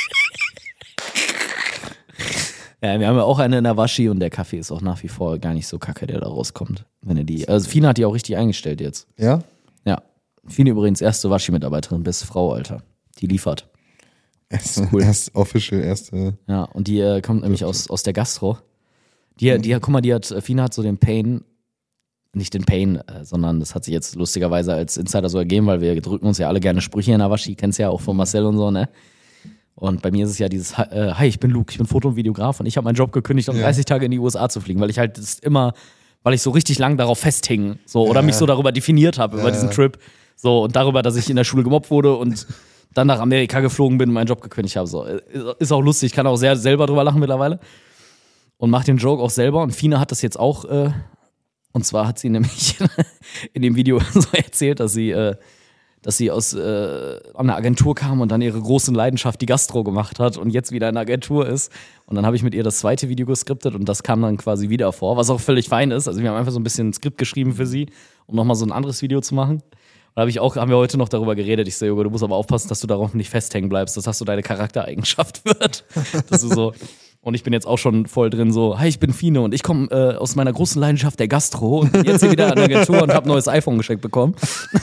Ja, wir haben ja auch eine in der Waschi und der Kaffee ist auch nach wie vor gar nicht so kacke, der da rauskommt. Wenn ihr die, also Fina hat die auch richtig eingestellt jetzt. Ja? Ja. Fina übrigens erste Waschi-Mitarbeiterin, beste Frau, Alter. Die liefert. Erst, cool. erst official, erste. Ja, und die äh, kommt nämlich aus, aus der Gastro. Die, die, guck mal, die hat, Fina hat so den Pain, nicht den Pain, äh, sondern das hat sich jetzt lustigerweise als Insider so ergeben, weil wir drücken uns ja alle gerne Sprüche in der Waschi, kennst ja auch von Marcel und so, ne? Und bei mir ist es ja dieses, äh, hi, ich bin Luke, ich bin Foto- und Videograf und ich habe meinen Job gekündigt, um Ja. dreißig Tage in die U S A zu fliegen, weil ich halt das immer, weil ich so richtig lang darauf festhing, so, oder Ja. mich so darüber definiert habe, über Ja. diesen Trip, so, und darüber, dass ich in der Schule gemobbt wurde und dann nach Amerika geflogen bin und meinen Job gekündigt habe, so. Ist auch lustig, ich kann auch sehr selber drüber lachen mittlerweile und mache den Joke auch selber und Fina hat das jetzt auch, äh, und zwar hat sie nämlich in dem Video so erzählt, dass sie, äh, dass sie aus äh, an eine Agentur kam und dann ihre große Leidenschaft die Gastro gemacht hat und jetzt wieder in der Agentur ist. Und dann habe ich mit ihr das zweite Video geskriptet und das kam dann quasi wieder vor, was auch völlig fein ist. Also wir haben einfach so ein bisschen ein Skript geschrieben für sie, um nochmal so ein anderes Video zu machen. Und da habe ich auch, haben wir heute noch darüber geredet. Ich so, Jogo, du musst aber aufpassen, dass du darauf nicht festhängen bleibst, dass das so deine Charaktereigenschaft wird. Dass du so. Und ich bin jetzt auch schon voll drin so, hi, ich bin Fine und ich komme äh, aus meiner großen Leidenschaft der Gastro und bin jetzt hier wieder an der Agentur und habe ein neues iPhone geschenkt bekommen.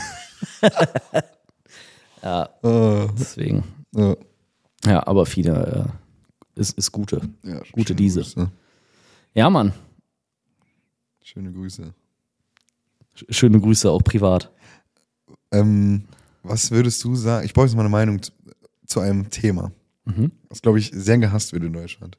Ja, Äh, deswegen. ja. Ja, aber Fine äh, ist, ist gute. Ja, Gute schöne Diese. Grüße. Ja, Mann. Schöne Grüße. Sch- Schöne Grüße auch privat. Ähm, was würdest du sagen? Ich brauche jetzt mal eine Meinung zu, zu einem Thema, Mhm. was, glaube ich, sehr gehasst wird in Deutschland.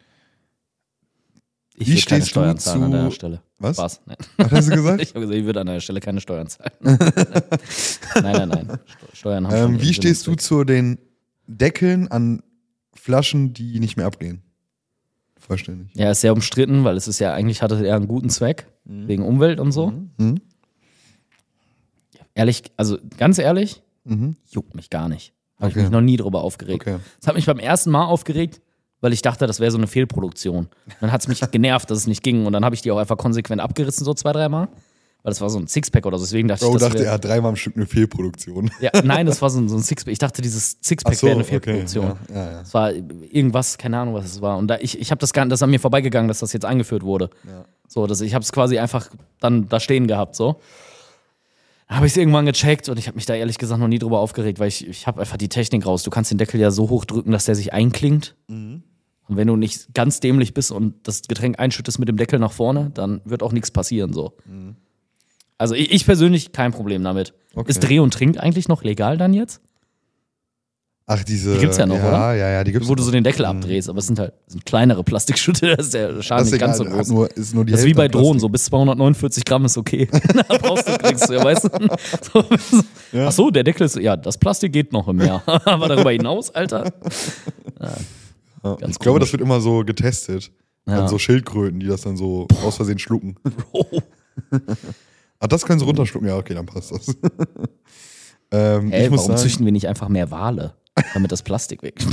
Ich Wie würde keine stehst du Steuern zahlen an zu- deiner Stelle. Was? Spaß. Nein. Was hast du gesagt? Ich habe gesagt, ich würde an deiner Stelle keine Steuern zahlen. nein, nein, nein. Sto- Steuern haben schon ähm, ihren wie Sinn stehst du und Zweck. zu den Deckeln an Flaschen, die nicht mehr abgehen? Vollständig. Ja, ist sehr umstritten, weil es ist ja eigentlich hatte er einen guten Zweck wegen Umwelt und so. Mhm. Ehrlich, also ganz ehrlich, Mhm. juckt mich gar nicht. Habe Okay. ich mich noch nie drüber aufgeregt. Okay. Es hat mich beim ersten Mal aufgeregt, weil ich dachte, das wäre so eine Fehlproduktion. Dann hat es mich genervt, dass es nicht ging. Und dann habe ich die auch einfach konsequent abgerissen, so zwei, dreimal. Weil das war so ein Sixpack oder so. Deswegen dachte Bro ich, das dachte, wär, er hat dreimal am Stück eine Fehlproduktion. ja, nein, das war so ein, so ein Sixpack. Ich dachte, dieses Sixpack Ach so, wäre eine okay. Fehlproduktion. Ja, ja, ja. Es war irgendwas, keine Ahnung, was es war. Und da, ich, ich habe das gar das ist an mir vorbeigegangen, dass das jetzt eingeführt wurde. Ja. So, dass ich habe es quasi einfach dann da stehen gehabt, so. Dann habe ich es irgendwann gecheckt und ich habe mich da ehrlich gesagt noch nie drüber aufgeregt, weil ich, ich habe einfach die Technik raus. Du kannst den Deckel ja so hoch drücken, dass der sich einklingt. Mhm. Und wenn du nicht ganz dämlich bist und das Getränk einschüttest mit dem Deckel nach vorne, dann wird auch nichts passieren, so. Mhm. Also ich, ich persönlich kein Problem damit. Okay. Ist Dreh und Trink eigentlich noch legal dann jetzt? Ach, diese. Die gibt's ja noch, ja, oder? Ja, ja, die gibt's Wo du noch. so den Deckel abdrehst, aber es sind halt sind kleinere Plastikschütte, da ist der Schaden Das ist nicht ganz so egal, groß. hat nur, ist nur die Das ist wie Hälfte bei an Drohnen, Plastik. so bis zweihundertneunundvierzig Gramm ist okay. Da brauchst du, kriegst du, ja, weißt du? So, Ja. Ach so, der Deckel ist, ja, das Plastik geht noch im Meer. Aber darüber hinaus, Alter. Ja. Ganz Ich glaube, komisch. das wird immer so getestet. Ja. An so Schildkröten, die das dann so aus Versehen schlucken. Bro. Ah, das können sie runterschlucken. Ja, okay, dann passt das. Ähm, Hey, ich muss warum sagen, züchten wir nicht einfach mehr Wale, damit das Plastik weg?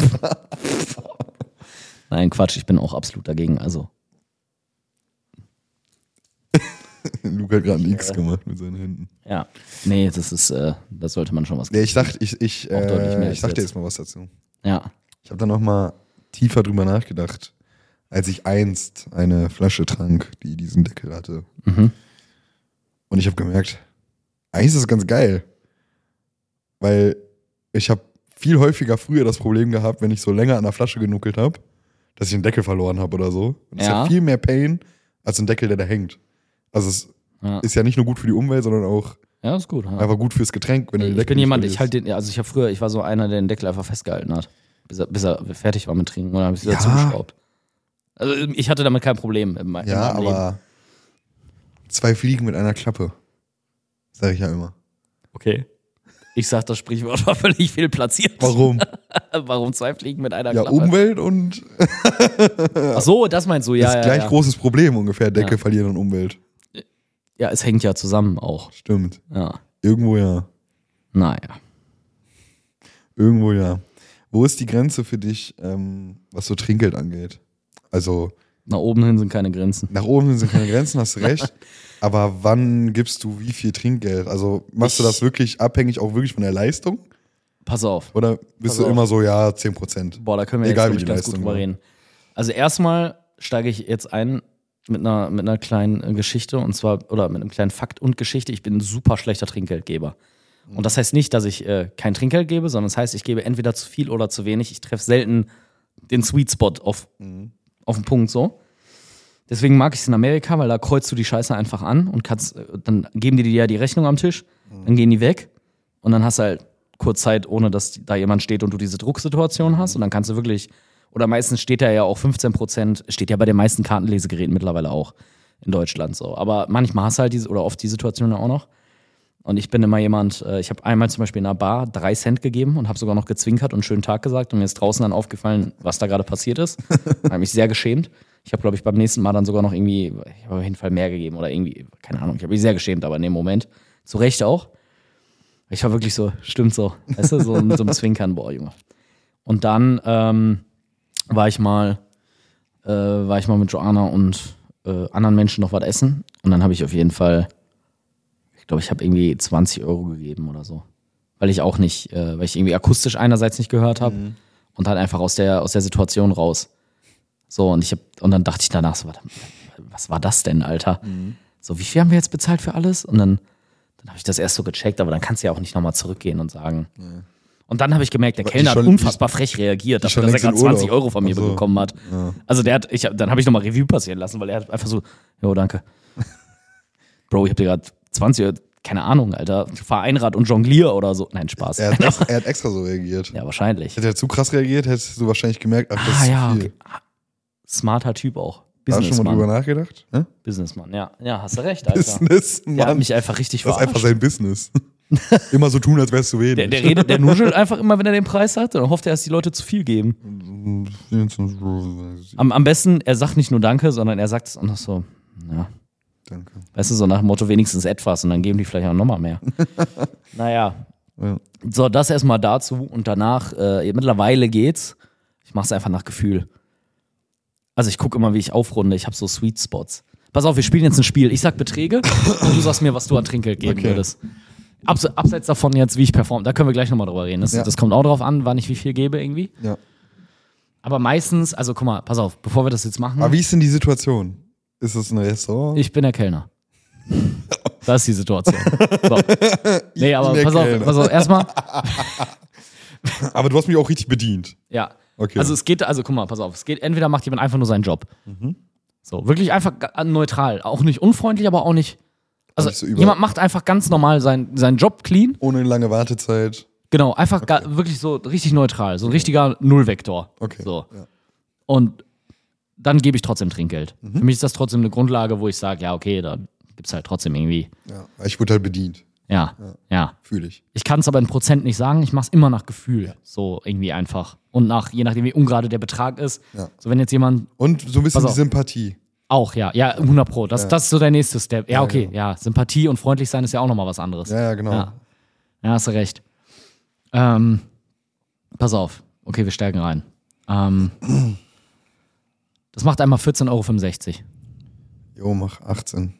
Nein, Quatsch, ich bin auch absolut dagegen. Also, Luke hat gerade ein X gemacht mit seinen Händen. ja. Nee, das ist, äh, das sollte man schon was Nee, ich dachte, ich, ich, Auch deutlich mehr äh, als ich sag dir jetzt. jetzt mal was dazu. Ja. Ich habe da noch mal tiefer drüber nachgedacht, als ich einst eine Flasche trank, die diesen Deckel hatte. Mhm. Und ich habe gemerkt, eigentlich ist das ganz geil. Weil ich habe viel häufiger früher das Problem gehabt, wenn ich so länger an der Flasche genuckelt habe, dass ich den Deckel verloren habe oder so. Und das Ja. ist ja viel mehr Pain als ein Deckel, der da hängt. Also es Ja. ist ja nicht nur gut für die Umwelt, sondern auch Ja, ist gut. Ja. einfach gut fürs Getränk, wenn du den Ich Deckel bin nicht jemand, ich verlierst. halte den, also ich habe früher, ich war so einer, der den Deckel einfach festgehalten hat, bis er, bis er fertig war mit Trinken, und dann habe ich es wieder Ja. zugeschraubt. Also ich hatte damit kein Problem. In mein- in Ja, meinem Leben. aber zwei Fliegen mit einer Klappe. Sag ich ja immer. Okay. Ich sag, das Sprichwort war völlig fehlplatziert. Warum? Warum zwei Fliegen mit einer Ja, Klappe? Umwelt und Ach so, das meinst du, ja. ist ja, gleich ja. großes Problem ungefähr, Deckel Ja. verlieren und Umwelt. Ja, es hängt ja zusammen auch. Stimmt. Ja. Irgendwo ja. Naja. Irgendwo ja. Wo ist die Grenze für dich, ähm, was so Trinkgeld angeht? Also Nach oben hin sind keine Grenzen. nach oben sind keine Grenzen, hast du recht. Aber wann gibst du wie viel Trinkgeld? Also machst du Ich- das wirklich abhängig auch wirklich von der Leistung? Pass auf. Oder bist Pass du auf. immer so, ja, zehn Prozent? Boah, da können wir Egal, jetzt wie glaub die ich, ganz gut Leistung drüber war. reden. Also erstmal steige ich jetzt ein mit einer, mit einer kleinen äh, Geschichte, und zwar, oder mit einem kleinen Fakt und Geschichte. Ich bin ein super schlechter Trinkgeldgeber. Und das heißt nicht, dass ich äh, kein Trinkgeld gebe, sondern das heißt, ich gebe entweder zu viel oder zu wenig. Ich treffe selten den Sweet Spot auf, auf den Punkt so. Deswegen mag ich es in Amerika, weil da kreuzt du die Scheiße einfach an und kannst, äh, dann geben die dir ja die Rechnung am Tisch, dann gehen die weg und dann hast du halt kurz Zeit, ohne dass da jemand steht und du diese Drucksituation hast, und dann kannst du wirklich, oder meistens steht da ja auch fünfzehn Prozent, steht ja bei den meisten Kartenlesegeräten mittlerweile auch in Deutschland so. Aber manchmal hast du halt diese, oder oft die Situation ja auch noch. Und ich bin immer jemand, äh, ich habe einmal zum Beispiel in einer Bar drei Cent gegeben und habe sogar noch gezwinkert und einen schönen Tag gesagt, und mir ist draußen dann aufgefallen, was da gerade passiert ist. Ich habe mich sehr geschämt. Ich habe, glaube ich, beim nächsten Mal dann sogar noch irgendwie, ich habe auf jeden Fall mehr gegeben oder irgendwie, keine Ahnung, ich habe mich sehr geschämt, aber in dem Moment, zu Recht auch. Ich war wirklich so, stimmt so, weißt du, so mit so einem Zwinkern, boah, Junge. Und dann ähm, war ich mal, äh, war ich mal mit Joanna und äh, anderen Menschen noch was essen, und dann habe ich auf jeden Fall, ich glaube, ich habe irgendwie zwanzig Euro gegeben oder so. Weil ich auch nicht, äh, weil ich irgendwie akustisch einerseits nicht gehört habe und halt einfach aus der, aus der Situation raus. So, und ich hab, und dann dachte ich danach so, warte, was war das denn, Alter? So, wie viel haben wir jetzt bezahlt für alles? Und dann, dann habe ich das erst so gecheckt, aber dann kannst du ja auch nicht nochmal zurückgehen und sagen. Und dann habe ich gemerkt, der Aber Kellner die hat schon- unfassbar frech reagiert, die dafür, schon dass er längst gerade in zwanzig Urlaub. Euro von mir Ach so. bekommen hat. Also der hat, ich, hab- dann habe ich nochmal Revue passieren lassen, weil er hat einfach so, jo, danke. Bro, ich habe dir gerade zwanzig Euro, keine Ahnung, Alter, fahr Einrad und Jonglier oder so. Nein, Spaß. Er hat, extra, er hat extra so reagiert. Ja, wahrscheinlich. Hätte er zu krass reagiert, hättest du wahrscheinlich gemerkt, ach, das Ah ist ja, zu viel. okay. Smarter Typ auch. Hast du schon mal drüber Businessmann. nachgedacht? Hä? Businessmann, ja. Ja, hast du recht, Alter. Businessmann. Der hat mich einfach richtig Das ist einfach verarscht. sein Business. Immer so tun, als wärst du wenig. Der, der redet, der nuschelt einfach immer, wenn er den Preis hat, und dann hofft er, dass die Leute zu viel geben. Am, am besten, er sagt nicht nur Danke, sondern er sagt es auch noch so, ja, Danke. weißt du, so nach dem Motto wenigstens etwas, und dann geben die vielleicht auch nochmal mehr. Naja. Ja. So, das erstmal dazu, und danach, äh, mittlerweile geht's. Ich mach's einfach nach Gefühl. Also ich gucke immer, wie ich aufrunde. Ich habe so Sweet Spots. Pass auf, wir spielen jetzt ein Spiel. Ich sag Beträge und du sagst mir, was du an Trinkgeld geben Okay. würdest. Abs abseits davon jetzt, wie ich performe, da können wir gleich nochmal drüber reden. Das, Ja. das kommt auch drauf an, wann ich wie viel gebe irgendwie. Ja. Aber meistens, also guck mal, pass auf, bevor wir das jetzt machen, Aber wie ist denn die Situation? Ist das ein Restaurant? ich bin der Kellner. Das ist die Situation. So. Nee, aber bin der pass auf, Kellner. pass auf, erstmal, Aber du hast mich auch richtig bedient. ja. Okay. Also es geht, also guck mal, pass auf, es geht, entweder macht jemand einfach nur seinen Job. So, wirklich einfach ga- neutral. Auch nicht unfreundlich, aber auch nicht. Also nicht so über- jemand macht einfach ganz normal sein, seinen Job clean. Ohne eine lange Wartezeit. Genau, einfach ga, wirklich so richtig neutral. So ein richtiger Nullvektor. Okay. So. Ja. Und dann gebe ich trotzdem Trinkgeld. Mhm. Für mich ist das trotzdem eine Grundlage, wo ich sage, ja, okay, da gibt es halt trotzdem irgendwie. Ja. Ich wurde halt bedient. Ja, ja. Fühle ich. Ich kann es aber in Prozent nicht sagen, ich mache es immer nach Gefühl. So irgendwie einfach. Und nach, je nachdem, wie ungerade der Betrag ist. Ja. So, wenn jetzt jemand Und so ein bisschen Pass die auf. Sympathie. auch, ja, ja, hundert Pro. Das, Ja. das ist so der nächste Step. Ja, Ja, okay, ja. Sympathie und freundlich sein ist ja auch nochmal was anderes. Ja, ja, genau. Ja, ja hast du recht. Ähm, pass auf. Okay, wir steigen rein. Ähm, das macht einmal vierzehn Euro fünfundsechzig. Jo, mach achtzehn.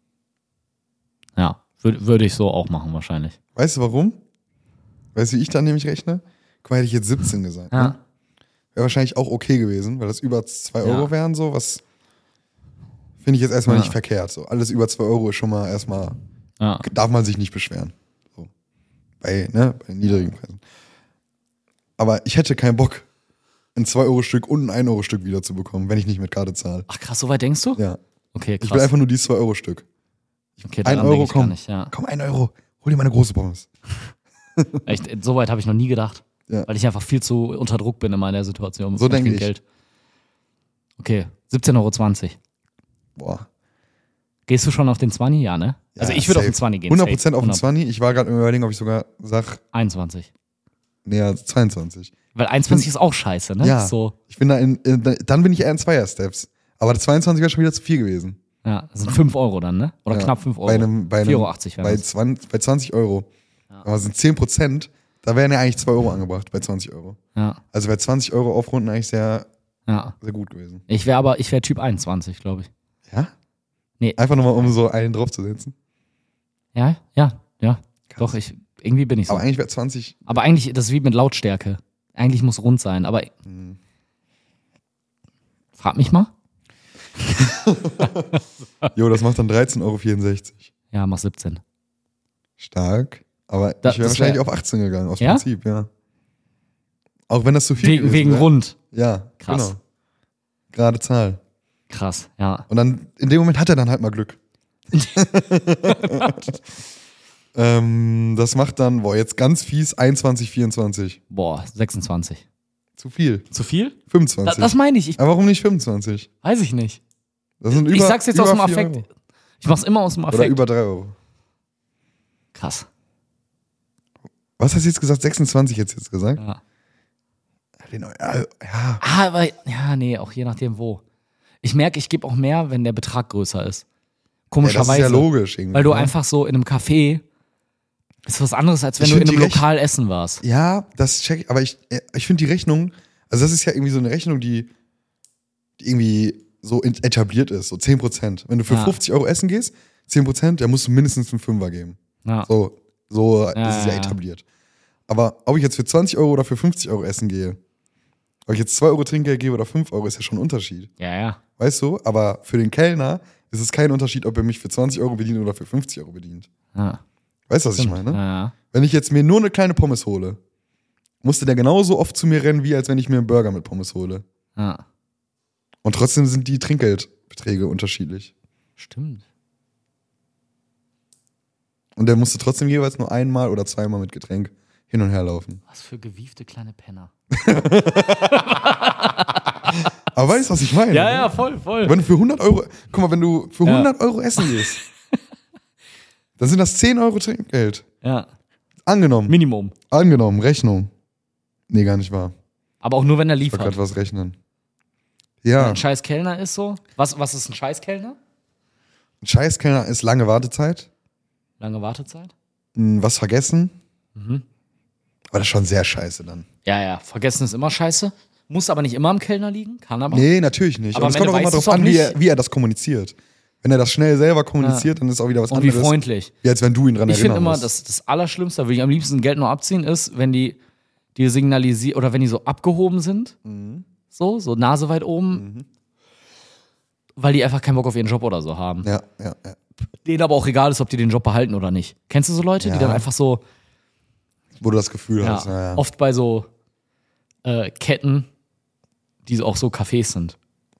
Ja, würde würd ich so auch machen wahrscheinlich. Weißt du warum? Weißt du, wie ich dann nämlich rechne? Guck mal, hätte ich jetzt siebzehn gesagt. Ja. Ne? Wäre wahrscheinlich auch okay gewesen, weil das über zwei Euro Ja. wären, so, was finde ich jetzt erstmal Ja. nicht verkehrt. So, alles über zwei Euro ist schon mal erstmal, Ja. darf man sich nicht beschweren. So. Bei, ne, bei niedrigen Preisen. Aber ich hätte keinen Bock, ein zwei Euro Stück und ein ein Euro Stück wieder zu bekommen, wenn ich nicht mit Karte zahle. Ach krass, so weit denkst du? Ja. Okay, krass. Ich will einfach nur dieses zwei Euro Stück. okay, ein daran Euro, denk ich komm. gar nicht, ja. Komm, ein Euro. Hol dir mal eine große Pommes. Echt, so weit habe ich noch nie gedacht. Ja. Weil ich einfach viel zu unter Druck bin in meiner Situation. So mit denke viel ich. Geld. Okay, siebzehn Euro zwanzig. Boah. Gehst du schon auf den zwanzig? Ja, ne? Ja, also ich würde auf den safe. zwanzig gehen. hundert Prozent auf den hundert. zwanzig. Ich war gerade im Überlegen, ob ich sogar sag, einundzwanzig. näher zweiundzwanzig. Weil einundzwanzig ist auch scheiße, ne? Ja. So, Ich bin da in, in, dann bin ich eher in Zweier-Steps. Aber zweiundzwanzig wäre schon wieder zu viel gewesen. ja, das sind fünf Euro dann, ne? Oder Ja. knapp fünf Euro. Bei einem, bei einem, vier Euro achtzig wären bei, das. zwanzig, bei zwanzig Euro. Aber es sind zehn Prozent. Da wären ja eigentlich zwei Euro angebracht bei zwanzig Euro. Ja, Also bei zwanzig Euro aufrunden eigentlich sehr, ja. sehr gut gewesen. Ich wäre aber, ich wäre Typ einundzwanzig, glaube ich. Ja? Nee. Einfach nochmal, um so einen draufzusetzen. Ja, ja, ja. Doch, ich, irgendwie bin ich so. Aber eigentlich wäre zwanzig. Aber eigentlich, das ist wie mit Lautstärke. Eigentlich muss rund sein, aber Hm. frag mich mal. Jo, das macht dann dreizehn Euro vierundsechzig. Ja, mach siebzehn. Stark. Aber Da- ich wäre das wahrscheinlich wär- auf achtzehn gegangen, aus Ja? Prinzip, ja. Auch wenn das zu viel Wegen, gewesen wegen wär. rund. Ja, Krass. genau. Gerade Zahl. Krass, ja. Und dann, in dem Moment hat er dann halt mal Glück. ähm, das macht dann, boah, jetzt ganz fies, einundzwanzig, vierundzwanzig. Boah, sechsundzwanzig. Zu viel. Zu viel? Da, fünfundzwanzig. das meine ich. ich. Aber warum nicht fünfundzwanzig? Weiß ich nicht. Das sind über, ich sag's jetzt über aus dem vier Affekt. Euro. Ich mach's immer aus dem Oder Affekt. über drei Euro. Krass. Was hast du jetzt gesagt? sechsundzwanzig jetzt jetzt gesagt? Ja. Den, ja, ja. Ah, aber, ja, nee, auch je nachdem wo. Ich merke, ich gebe auch mehr, wenn der Betrag größer ist. Ja, das Komischerweise. ist ja logisch irgendwie. Weil du ne? einfach so in einem Café, ist was anderes, als wenn Ich du in find einem die Lokal essen warst. Ja, das check ich, aber ich, ich finde die Rechnung, also das ist ja irgendwie so eine Rechnung, die, die irgendwie so in- etabliert ist, so zehn Prozent. Wenn du für Ja. fünfzig Euro essen gehst, zehn Prozent, dann musst du mindestens einen Fünfer geben. Ja. So, so Ja, ist es ja ja, ja. etabliert. Aber ob ich jetzt für zwanzig Euro oder für fünfzig Euro essen gehe, ob ich jetzt zwei Euro Trinkgeld gebe oder fünf Euro, ist ja schon ein Unterschied. Ja, ja. Weißt du? Aber für den Kellner ist es kein Unterschied, ob er mich für zwanzig Euro bedient oder für fünfzig Euro bedient. ja. Weißt du, was Stimmt. ich meine? Ja, ja. Wenn ich jetzt mir nur eine kleine Pommes hole, musste der genauso oft zu mir rennen, wie als wenn ich mir einen Burger mit Pommes hole. Ja. Und trotzdem sind die Trinkgeldbeträge unterschiedlich. Stimmt. Und der musste trotzdem jeweils nur einmal oder zweimal mit Getränk hin und her laufen. Was für gewiefte kleine Penner. Aber weißt du, was ich meine? Ja, ja, voll, voll. Wenn du für hundert Euro, guck mal, wenn du für Ja. hundert Euro essen gehst, dann sind das zehn Euro Trinkgeld. Ja. Angenommen. Minimum. Angenommen, Rechnung. Nee, gar nicht wahr. Aber auch nur, wenn er Ich wollte liefert. gerade was rechnen. Wenn Ja, ein scheiß Kellner ist so. Was, was ist ein scheiß Kellner? ein Scheißkellner ist lange Wartezeit. Lange Wartezeit? Hm, Was vergessen. Mhm. Aber das ist schon sehr scheiße dann. Ja, ja. Vergessen ist immer scheiße. Muss aber nicht immer am Kellner liegen. Kann aber. Nee, natürlich nicht. Aber Aber es am kommt auch Ende immer weißt drauf du's an, auch wie nicht. er, wie er das kommuniziert. Wenn er das schnell selber kommuniziert, dann ist es auch wieder was Und wie anderes. freundlich. Wie als wenn du ihn dran Ich finde erinnern immer, musst. das, das Allerschlimmste, da würde ich am liebsten Geld nur abziehen, ist, wenn die, die signalisieren, oder wenn die so abgehoben sind, Mhm. so, so Nase weit oben, weil die einfach keinen Bock auf ihren Job oder so haben. Ja, ja, ja. Denen aber auch egal ist, ob die den Job behalten oder nicht. Kennst du so Leute, Ja. die dann einfach so, Wo du das Gefühl ja, hast. Ja, ja. oft bei so äh, Ketten, die so auch so Cafés sind.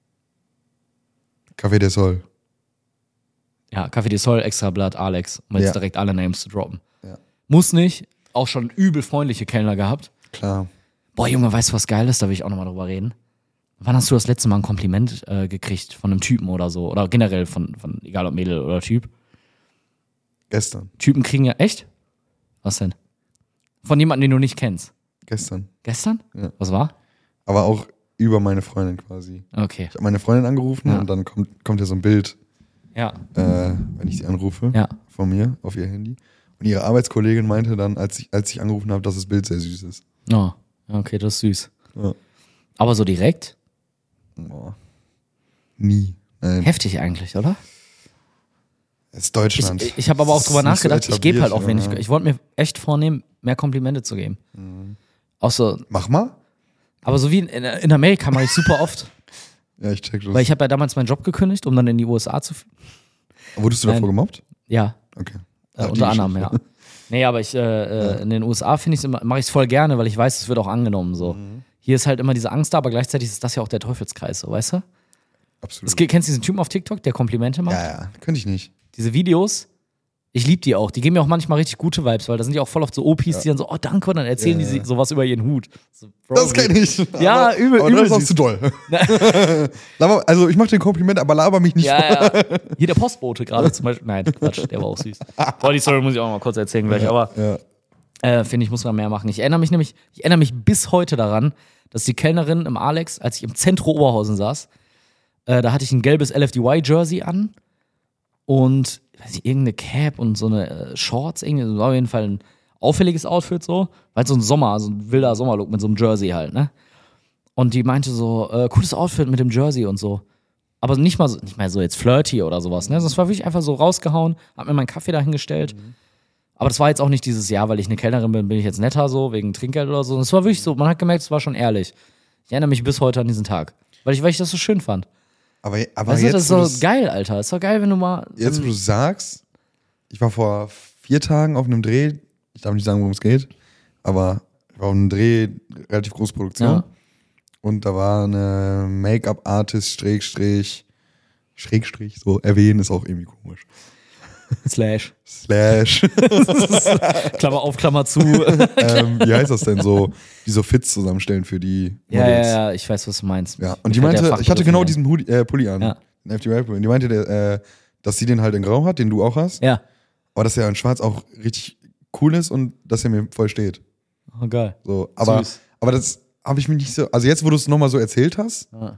Café del Sol. Ja, Café de Sol, Extrablatt, Alex, um jetzt Ja. direkt alle Names zu droppen. Ja. Muss nicht, auch schon übel freundliche Kellner gehabt. Klar. Boah, Junge, weißt du, was geil ist? Da will ich auch nochmal drüber reden. Wann hast du das letzte Mal ein Kompliment äh, gekriegt von einem Typen oder so? Oder generell von, von, egal ob Mädel oder Typ. Gestern. Typen kriegen ja, echt? Was denn? Von jemandem, den du nicht kennst. Gestern. Gestern? Ja. Was war? Aber auch über meine Freundin quasi. Okay. Ich habe meine Freundin angerufen Ja. und dann kommt, kommt ja so ein Bild, Ja. äh, wenn ich sie anrufe, Ja. von mir auf ihr Handy. Und Und ihre Arbeitskollegin meinte dann, als ich, als ich angerufen habe, dass das Bild sehr süß ist. Oh, okay, das ist süß. Ja. Aber so direkt? Boah. Nie. Nein. Heftig eigentlich, oder? Es ist Deutschland. Ich, ich habe aber auch Das drüber ist nicht so nachgedacht, ich gebe halt auch etabliert, wenig. ja. Ich wollte mir echt vornehmen, mehr Komplimente zu geben. Mhm. Auch so, Mach mal. aber so wie in, in Amerika mache ich super oft. Ja, ich check das. Weil ich habe ja damals meinen Job gekündigt, um dann in die U S A zu. Wurdest du Nein. davor gemobbt? Ja, Okay. äh, Ach, die unter anderem, ja. Geschichte. Nee, aber ich, äh, äh, in den U S A finde ich mache ich es voll gerne, weil ich weiß, es wird auch angenommen. So. Mhm. Hier ist halt immer diese Angst da, aber gleichzeitig ist das ja auch der Teufelskreis, so, weißt du? Absolut. Es, kennst du diesen Typen auf TikTok, der Komplimente macht? Ja, ja, könnte ich nicht. Diese Videos, ich liebe die auch. Die geben mir auch manchmal richtig gute Vibes, weil da sind ja auch voll oft so O Ps, die dann so, oh danke, und dann erzählen Ja, die ja. sich sowas über ihren Hut. So, Bro, Das kenne ich. Ja, aber, übel, aber übel das ist auch süß. zu doll. laber, also ich mache dir ein Kompliment, aber laber mich nicht voll. Ja, ja. Hier der Postbote gerade zum Beispiel. Nein, Quatsch, der war auch süß. Boah, die Story muss ich auch mal kurz erzählen gleich, aber Ja. äh, finde ich, muss man mehr machen. Ich erinnere mich nämlich, ich erinnere mich bis heute daran, dass die Kellnerin im Alex, als ich im Zentrum Oberhausen saß, äh, da hatte ich ein gelbes L F D Y-Jersey an und weiß ich, irgendeine Cap und so eine äh, Shorts, irgendwie, das war auf jeden Fall ein auffälliges Outfit so, weil so ein Sommer, so ein wilder Sommerlook mit so einem Jersey halt, ne? Und die meinte so, äh, cooles Outfit mit dem Jersey und so. Aber nicht mal so, nicht mal so jetzt flirty oder sowas, ne? Das war wirklich einfach so rausgehauen, hab mir meinen Kaffee dahingestellt. Mhm. Aber das war jetzt auch nicht dieses Jahr, weil ich eine Kellnerin bin, bin ich jetzt netter so, wegen Trinkgeld oder so. Das war wirklich so, man hat gemerkt, es war schon ehrlich. Ich erinnere mich bis heute an diesen Tag. Weil ich, weil ich das so schön fand. Aber, aber Weißt du, jetzt, das ist wo so du's- geil, Alter. Das ist doch geil, wenn du mal. jetzt, wo du sagst, ich war vor vier Tagen auf einem Dreh, ich darf nicht sagen, worum es geht, aber ich war auf einem Dreh, relativ große Produktion. Ja. Und da war eine Make-up-Artist, Schrägstrich, Schrägstrich, so erwähnen ist auch irgendwie komisch. Slash. Slash. Klammer auf, Klammer zu. ähm, wie heißt das denn so? Die so Fits zusammenstellen für die ja, ja, Models. ja, ich weiß, was du meinst. Ja, Mir und die fällt der meinte, ich hatte Fachbegriff genau nicht diesen Hoodie, äh, Pulli an. Ja. Einen F D Y-Pulli. Und die meinte, der, äh, dass sie den halt in Grau hat, den du auch hast. ein. Ja. Aber dass er in Schwarz auch richtig cool ist und dass er mir voll steht. Oh, geil. So, aber, Süß. aber das habe ich mir nicht so. Also jetzt, wo du es nochmal so erzählt hast, Ja.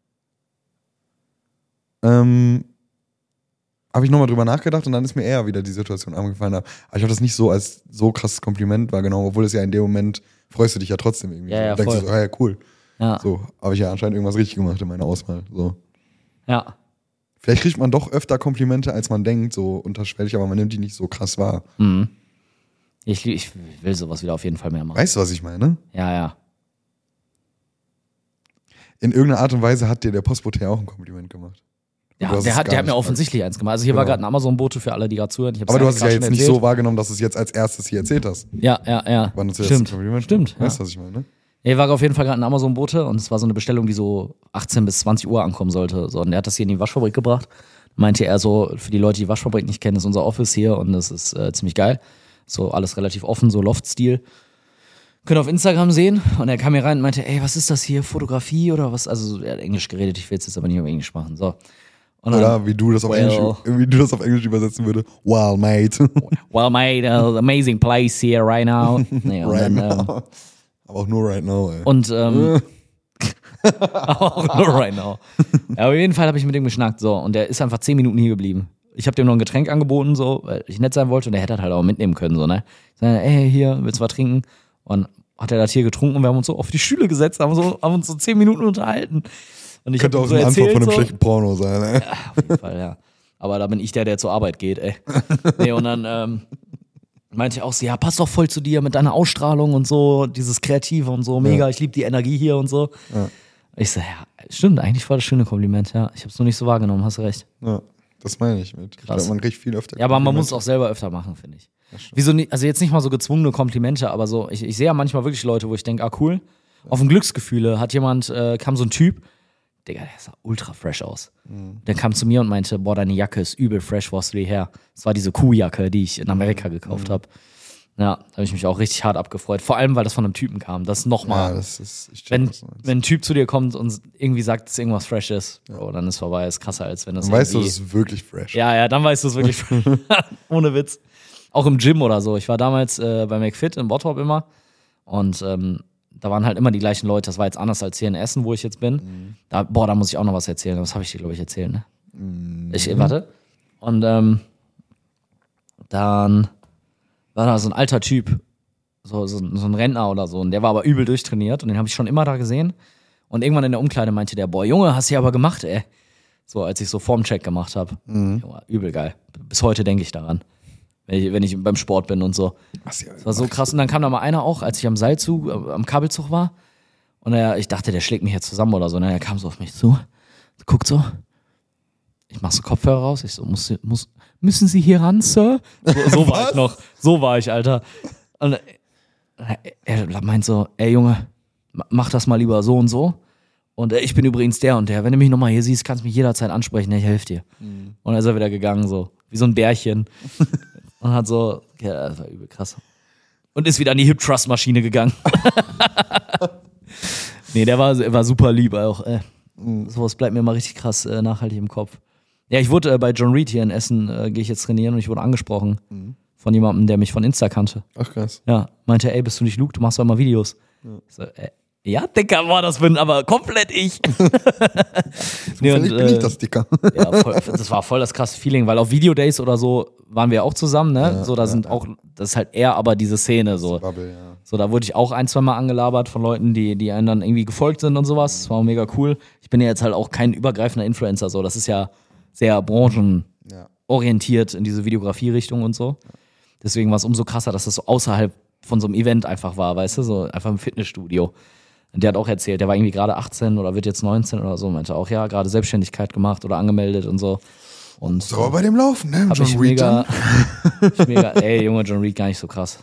ähm, habe ich nochmal drüber nachgedacht und dann ist mir eher wieder die Situation angefallen. Aber ich habe das nicht so als so krasses Kompliment wahrgenommen, obwohl es ja in dem Moment freust du dich ja trotzdem irgendwie. Ja, so. ja, Denkst voll. du so, ah, ja, cool. Ja. So, habe ich ja anscheinend irgendwas richtig gemacht in meiner Auswahl. So. ja. Vielleicht kriegt man doch öfter Komplimente, als man denkt, so unterschwellig, aber man nimmt die nicht so krass wahr. Mhm. Ich, ich will sowas wieder auf jeden Fall mehr machen. Weißt du, was ich meine? Ja, ja. In irgendeiner Art und Weise hat dir der Postbote auch ein Kompliment gemacht. Ja, Du hast der es hat, gar der hat mir nicht offensientlich eins gemacht. Also hier war Genau. gerade ein Amazon-Bote für alle, die gerade zuhören. Ich hab's Aber du hast es ja gerade jetzt schon nicht erzählt. so wahrgenommen, dass du es jetzt als erstes hier erzählt hast. Ja, ja, ja. Wann du zuerst Stimmt. ein Kompliment Stimmt. Weißt du, Ja. was ich meine? Er war auf jeden Fall gerade ein Amazon-Bote und es war so eine Bestellung, die so achtzehn bis zwanzig Uhr ankommen sollte. So, und der hat das hier in die Waschfabrik gebracht. Meinte er so, für die Leute, die die Waschfabrik nicht kennen, ist unser Office hier und das ist äh, ziemlich geil. So alles relativ offen, so Loft-Stil. Könnt ihr auf Instagram sehen. Und er kam hier rein und meinte, ey, was ist das hier, Fotografie oder was? Also er hat Englisch geredet, ich will es jetzt aber nicht auf Englisch machen. So. Und dann, Oder wie du das auf, well. Englisch, wie du das auf Englisch übersetzen würdest. Wow, mate. well, mate, uh, amazing place here right now. Nee, und right dann, now. ähm, Aber auch nur right now, ey. Und ähm, auch nur right now. Ja, auf jeden Fall habe ich mit ihm geschnackt, so, und der ist einfach zehn Minuten hier geblieben. Ich habe dem noch ein Getränk angeboten, so, weil ich nett sein wollte, und der hätte halt auch mitnehmen können, so, ne? Ich sag, ey, hier, willst du was trinken? Und hat er das hier getrunken und wir haben uns so auf die Stühle gesetzt, haben, so, haben uns so zehn Minuten unterhalten. Und ich Könnte hab auch ihm so ein Antwort von einem so, schlechten Porno sein, ey. ja, auf jeden Fall, ja. Aber da bin ich der, der zur Arbeit geht, ey. Nee, und dann ähm, meinte ich auch so, ja, passt doch voll zu dir mit deiner Ausstrahlung und so, dieses Kreative und so, mega, Ja. ich liebe die Energie hier und so. Ja. Ich so, ja, stimmt, eigentlich war das schöne Kompliment, ja. Ich hab's nur nicht so wahrgenommen, hast du recht. Ja, das meine ich mit. Ich Krass. glaube, man kriegt viel öfter. Ja, aber man muss es Komplimente. auch selber öfter machen, finde ich. Wieso nicht, also jetzt nicht mal so gezwungene Komplimente, aber so, ich, ich sehe ja manchmal wirklich Leute, wo ich denke, ah cool, auf dem Glücksgefühle hat jemand, äh, kam so ein Typ, Digga, der sah ultra fresh aus. Mhm. Der kam zu mir und meinte, boah, deine Jacke ist übel fresh, wo hast du die her? Das war diese Kuhjacke, die ich in Amerika gekauft Mhm. habe. Ja, da habe ich mich auch richtig hart abgefreut. Vor allem, weil das von einem Typen kam. Das ist nochmal, Ja, das ist. Ich check, wenn, was du meinst. wenn ein Typ zu dir kommt und irgendwie sagt, dass irgendwas fresh ist, Bro, dann ist vorbei. Ist krasser, als wenn das Dann weißt du, irgendwie... es ist wirklich fresh. Ja, ja, dann weißt du es wirklich. Ohne Witz. Auch im Gym oder so. Ich war damals äh, bei McFit in Bottrop immer und ähm, da waren halt immer die gleichen Leute. Das war jetzt anders als hier in Essen, wo ich jetzt bin. Mhm. Da, boah, da muss ich auch noch was erzählen. Das habe ich dir, glaube ich, erzählt, ne? Mhm. Ich, warte. Und ähm, dann war da so ein alter Typ, so, so, so ein Rentner oder so, und der war aber übel durchtrainiert und den habe ich schon immer da gesehen. Und irgendwann in der Umkleide meinte der, boah, Junge, hast du ja aber gemacht, ey. So, als ich so Formcheck gemacht habe. Mhm. Übel geil. Bis heute denke ich daran. Wenn ich, wenn ich beim Sport bin und so. Das war so krass. Und dann kam da mal einer auch, als ich am Seilzug, am Kabelzug war. Und er, ich dachte, der schlägt mich jetzt zusammen oder so. Und er kam so auf mich zu, guckt so. Ich mach so Kopfhörer raus. Ich so, muss, muss, müssen Sie hier ran, Sir? So, so war ich noch. So war ich, Alter. Und er meint so, ey Junge, mach das mal lieber so und so. Und äh, ich bin übrigens der und der. Wenn du mich nochmal hier siehst, kannst du mich jederzeit ansprechen. Ich helfe dir. Mhm. Und dann ist er wieder gegangen, so wie so ein Bärchen. Und hat so, ja, das war übel krass. Und ist wieder an die Hip-Trust-Maschine gegangen. Nee, der war, war super lieb auch. Äh. Mhm. Sowas bleibt mir mal richtig krass äh, nachhaltig im Kopf. Ja, ich wurde äh, bei John Reed hier in Essen, äh, gehe ich jetzt trainieren und ich wurde angesprochen mhm. von jemandem, der mich von Insta kannte. Ach krass. Ja, meinte, ey, bist du nicht Luke? Du machst doch immer Videos. Ja. So, äh, ja, Dicker, war das bin aber komplett ich. nee, und, bin äh, ich das, Dicker. Ja, voll, das war voll das krasse Feeling, weil auf Videodays oder so waren wir auch zusammen, ne? Ja, so, da ja, sind ja. auch, das ist halt eher aber diese Szene so. Bubble, ja. So, da wurde ich auch ein, zwei Mal angelabert von Leuten, die, die einem dann irgendwie gefolgt sind und sowas. Das war auch mega cool. Ich bin ja jetzt halt auch kein übergreifender Influencer, so. Das ist ja sehr branchenorientiert in diese Videografie-Richtung und so. Deswegen war es umso krasser, dass das so außerhalb von so einem Event einfach war, weißt du, so einfach im Fitnessstudio. Und der hat auch erzählt, der war irgendwie gerade achtzehn oder wird jetzt neunzehn oder so, meinte auch, ja, gerade Selbstständigkeit gemacht oder angemeldet und so. Und so aber bei dem Laufen, ne? Hab John ich Reed mega, ich mega, ey, Junge, John Reed gar nicht so krass.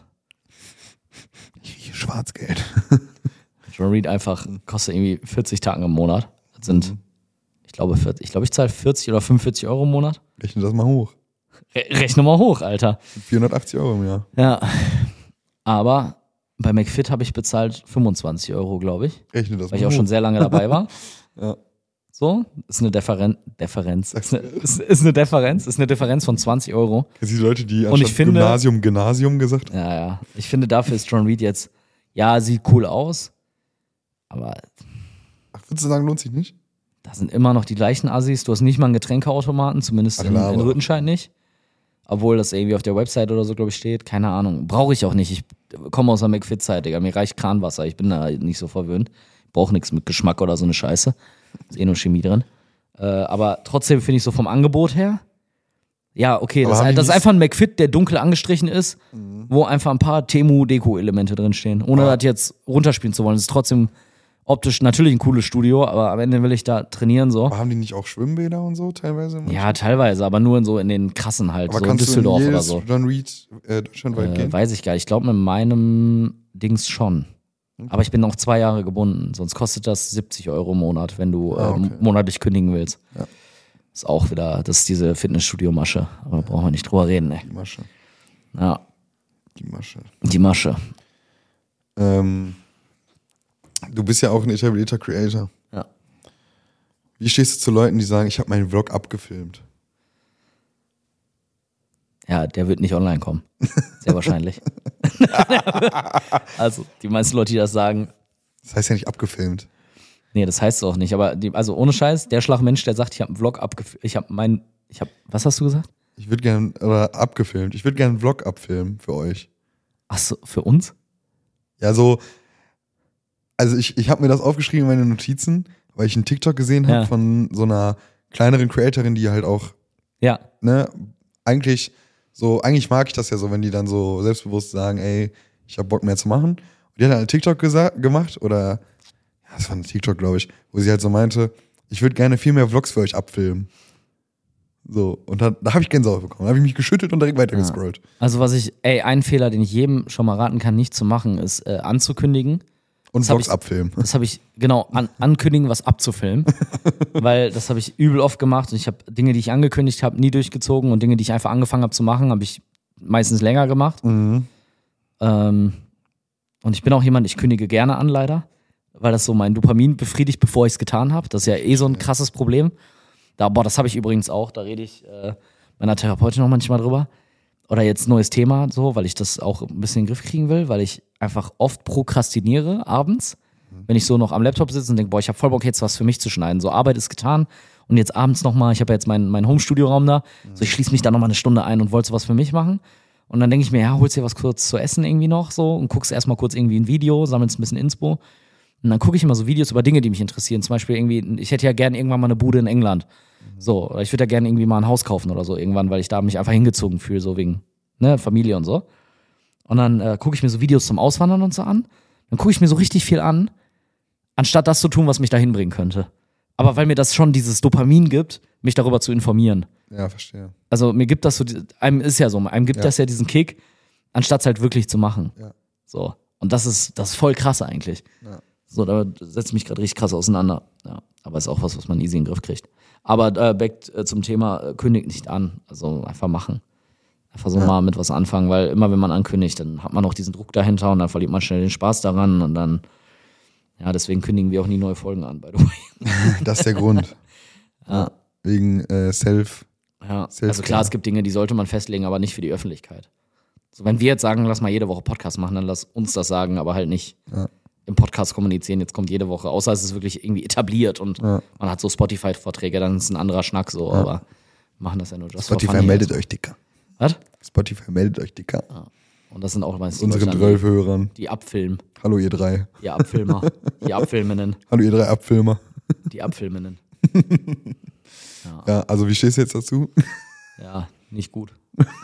Schwarzgeld. John Reed einfach kostet irgendwie vierzig Tagen im Monat. Das sind, mhm. ich glaube, vierzig, ich glaube, ich zahle vierzig oder fünfundvierzig Euro im Monat. Rechne das mal hoch. Re- rechne mal hoch, Alter. vierhundertachtzig Euro im Jahr. Ja. Aber bei McFit habe ich bezahlt fünfundzwanzig Euro, glaube ich. Rechne das mal Weil ich auch hoch. schon sehr lange dabei war. Ja. So, ist eine Differen- Differenz. Ist eine, ist, ist eine Differenz, ist eine Differenz von zwanzig Euro. Das sind die Leute, die Und ich finde, Gymnasium, Gymnasium gesagt haben. Ja, ja. Ich finde, dafür ist John Reed jetzt, ja, sieht cool aus, aber. Ach, würdest du sagen, lohnt sich nicht? Da sind immer noch die gleichen Assis. Du hast nicht mal einen Getränkeautomaten, zumindest Ach, in, in Rüttenscheid nicht. Obwohl das irgendwie auf der Website oder so, glaube ich, steht. Keine Ahnung. Brauche ich auch nicht. Ich komme aus der McFit-Zeit, Digga. Mir reicht Kranwasser. Ich bin da nicht so verwöhnt. Brauche nichts mit Geschmack oder so eine Scheiße. Ist eh nur Chemie drin. Äh, aber trotzdem finde ich so vom Angebot her, ja, okay, das, das ist einfach ein McFit, der dunkel angestrichen ist, mhm. wo einfach ein paar Temu-Deko-Elemente drinstehen. Ohne aber das jetzt runterspielen zu wollen. Es ist trotzdem optisch natürlich ein cooles Studio, aber am Ende will ich da trainieren. So. Aber haben die nicht auch Schwimmbäder und so teilweise? Ja, teilweise, aber nur in so in den krassen halt, aber so in Düsseldorf oder so. John Reed äh, deutschlandweit äh, gehen? Weiß ich gar nicht. Ich glaube mit meinem Dings schon. Okay. Aber ich bin noch zwei Jahre gebunden, sonst kostet das siebzig Euro im Monat, wenn du ah, okay. äh, monatlich kündigen willst. Ja. Ist auch wieder, das ist diese Fitnessstudio-Masche, aber da brauchen wir nicht drüber reden, ey. Die Masche. Ja. Die Masche. Die Masche. Ähm, du bist ja auch ein etablierter Creator. Ja. Wie stehst du zu Leuten, die sagen, ich habe meinen Vlog abgefilmt? Ja, der wird nicht online kommen. Sehr wahrscheinlich. Also, die meisten Leute, die das sagen. Das heißt ja nicht abgefilmt. Nee, das heißt es auch nicht. Aber die, also ohne Scheiß, der Schlagmensch, der sagt, ich habe einen Vlog abgefilmt. Ich habe mein, ich habe, was hast du gesagt? Ich würde gerne, oder abgefilmt. Ich würde gerne einen Vlog abfilmen für euch. Ach so, für uns? Ja, so, also ich, ich habe mir das aufgeschrieben in meine Notizen, weil ich einen TikTok gesehen habe ja. von so einer kleineren Creatorin, die halt auch, ja, ne, eigentlich so, eigentlich mag ich das ja so, wenn die dann so selbstbewusst sagen, ey, ich habe Bock mehr zu machen. Und die hat halt einen TikTok gesa- gemacht oder, ja, das war ein TikTok, glaube ich, wo sie halt so meinte, ich würde gerne viel mehr Vlogs für euch abfilmen. So, und da, da habe ich Gänsehaut bekommen. Da habe ich mich geschüttelt und direkt weitergescrollt. Ja. Also was ich, ey, ein Fehler, den ich jedem schon mal raten kann, nicht zu machen, ist äh, anzukündigen. Und das Vlogs ich, abfilmen. Das habe ich, genau, an, ankündigen, was abzufilmen. Weil das habe ich übel oft gemacht und ich habe Dinge, die ich angekündigt habe, nie durchgezogen und Dinge, die ich einfach angefangen habe zu machen, habe ich meistens länger gemacht. Mhm. Ähm, und ich bin auch jemand, ich kündige gerne an, leider, weil das so mein Dopamin befriedigt, bevor ich es getan habe. Das ist ja eh so ein krasses Problem. Da, boah, das habe ich übrigens auch, da rede ich äh, meiner Therapeutin noch manchmal drüber. Oder jetzt neues Thema, so, weil ich das auch ein bisschen in den Griff kriegen will, weil ich einfach oft prokrastiniere abends, mhm. wenn ich so noch am Laptop sitze und denke, boah, ich habe voll Bock jetzt was für mich zu schneiden. So, Arbeit ist getan und jetzt abends nochmal, ich habe ja jetzt meinen mein Home-Studio-Raum da, mhm. so ich schließe mich da nochmal eine Stunde ein und wollte sowas für mich machen. Und dann denke ich mir, ja, holst dir was kurz zu essen irgendwie noch so und guckst erstmal kurz irgendwie ein Video, sammelst ein bisschen Inspo. Und dann gucke ich immer so Videos über Dinge, die mich interessieren. Zum Beispiel irgendwie, ich hätte ja gerne irgendwann mal eine Bude in England. So, oder ich würde ja gerne irgendwie mal ein Haus kaufen oder so irgendwann, weil ich da mich einfach hingezogen fühle, so wegen ne, Familie und so. Und dann äh, gucke ich mir so Videos zum Auswandern und so an. Dann gucke ich mir so richtig viel an, anstatt das zu tun, was mich da hinbringen könnte. Aber weil mir das schon dieses Dopamin gibt, mich darüber zu informieren. Ja, verstehe. Also mir gibt das so, einem ist ja so, einem gibt Ja. das ja diesen Kick, anstatt es halt wirklich zu machen. Ja. So. Und das ist, das ist voll krass eigentlich. Ja. So, da setze ich mich gerade richtig krass auseinander. Ja. Aber ist auch was, was man easy in den Griff kriegt. Aber äh, back äh, zum Thema, äh, kündigt nicht an. Also einfach machen. Einfach so Ja. mal mit was anfangen, weil immer wenn man ankündigt, dann hat man auch diesen Druck dahinter und dann verliert man schnell den Spaß daran und dann, ja, deswegen kündigen wir auch nie neue Folgen an, by the way. Das ist der Grund. Ja. Wegen äh, Self. Ja, Self-care. also klar, es gibt Dinge, die sollte man festlegen, aber nicht für die Öffentlichkeit. So, wenn wir jetzt sagen, lass mal jede Woche Podcast machen, dann lass uns das sagen, aber halt nicht Ja. im Podcast kommunizieren, jetzt kommt jede Woche, außer es ist wirklich irgendwie etabliert und Ja. man hat so Spotify-Vorträge, dann ist es ein anderer Schnack so, aber wir machen das ja nur just for Spotify fun meldet hier. euch dicker. Was? Spotify meldet euch dicker. Und das sind auch meistens die Unseren Leute, zwölf Hörern. die, die abfilmen, Hallo ihr drei. die Abfilmer, die Abfilmenden, Hallo ihr drei Abfilmer. die Abfilmenden. Ja, also wie stehst du jetzt dazu? Ja, nicht gut.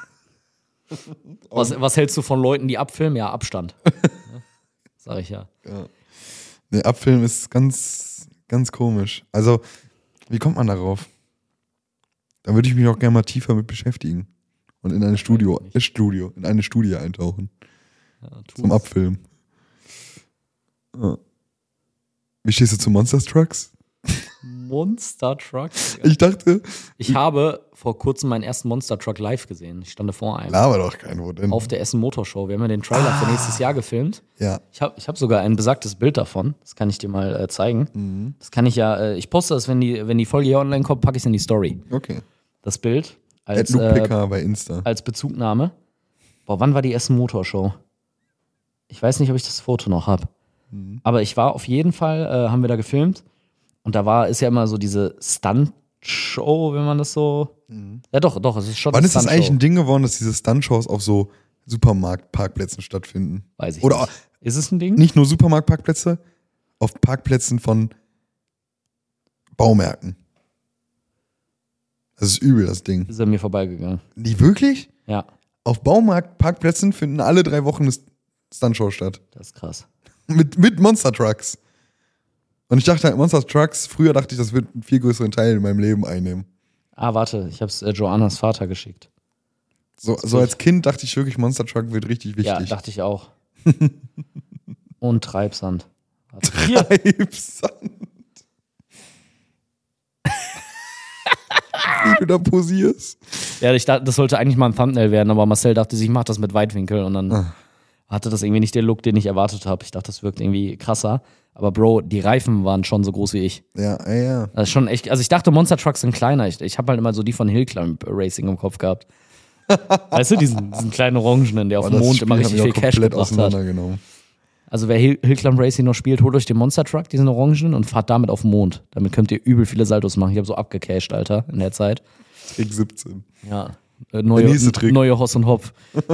Was, was hältst du von Leuten, die abfilmen? Ja, Abstand. Ja, sag ich ja. Nee, Abfilmen ist ganz, ganz komisch. Also, wie kommt man darauf? Da würde ich mich auch gerne mal tiefer mit beschäftigen. Und in ein Studio, äh, Studio, in eine Studie eintauchen. Ja, tu's. Zum Abfilmen. Ja. Wie stehst du zu Monster Trucks? Monster Truck. Ich dachte, Ich habe vor kurzem meinen ersten Monster Truck live gesehen. Ich stand vor einem. laber doch kein Wo denn. Auf der Essen Motorshow. Wir haben ja den Trailer für nächstes Jahr gefilmt. Ja. Ich habe ich hab sogar ein besagtes Bild davon. Das kann ich dir mal äh, zeigen. Mhm. Das kann ich ja, äh, ich poste das, wenn die, wenn die Folge hier online kommt, packe ich es in die Story. Okay. Das Bild At als, Luke äh, P K bei Insta. als Bezugnahme. Boah, wann war die Essen Motorshow? Ich weiß nicht, ob ich das Foto noch habe. Mhm. Aber ich war auf jeden Fall, äh, haben wir da gefilmt. Und da war, ist ja immer so diese Stunt-Show, wenn man das so. Ja, doch, doch, es ist schon Wann eine ist das Stunt-Show. eigentlich ein Ding geworden, dass diese Stunt-Shows auf so Supermarktparkplätzen stattfinden? Weiß ich Oder nicht. Ist es ein Ding? nicht nur Supermarktparkplätze, auf Parkplätzen von Baumärkten. Das ist übel, das Ding. Ist an mir vorbeigegangen. Die wirklich? Ja, Auf Baumarktparkplätzen finden alle drei Wochen eine Stuntshow statt. das ist krass. Mit, mit Monster Trucks. Und ich dachte halt, Monster Trucks, früher dachte ich, das wird einen viel größeren Teil in meinem Leben einnehmen. Ah, warte, ich hab's äh, Joannas Vater geschickt. So, so als Kind dachte ich wirklich, Monster Truck wird richtig Ja, wichtig. dachte ich auch. Und Treibsand. Warte. Hier. Treibsand. Wie du da posierst. Ja, ich dachte, das sollte eigentlich mal ein Thumbnail werden, aber Marcel dachte sich, ich mach das mit Weitwinkel und dann Ah. hatte das irgendwie nicht den Look, den ich erwartet habe. Ich dachte, das wirkt irgendwie krasser. Aber Bro, die Reifen waren schon so groß wie ich. Ja, ja, ja. Das ist schon echt, also ich dachte, Monster Trucks sind kleiner. Ich, ich habe halt immer so die von Hillclimb Racing im Kopf gehabt. Weißt du, diesen, diesen kleinen Orangenen, der auf Aber dem das Mond Spiel immer hab richtig ich viel auch Cash komplett gebracht hat. auseinandergenommen. Also wer Hill, Hillclimb Racing noch spielt, holt euch den Monster Truck, diesen Orangenen, und fahrt damit auf den Mond. Damit könnt ihr übel viele Saltos machen. Ich habe so abgecasht, Alter, in der Zeit. Trick siebzehn. Ja. Äh, neue, nächste Trick. neue Hoss und Hopf.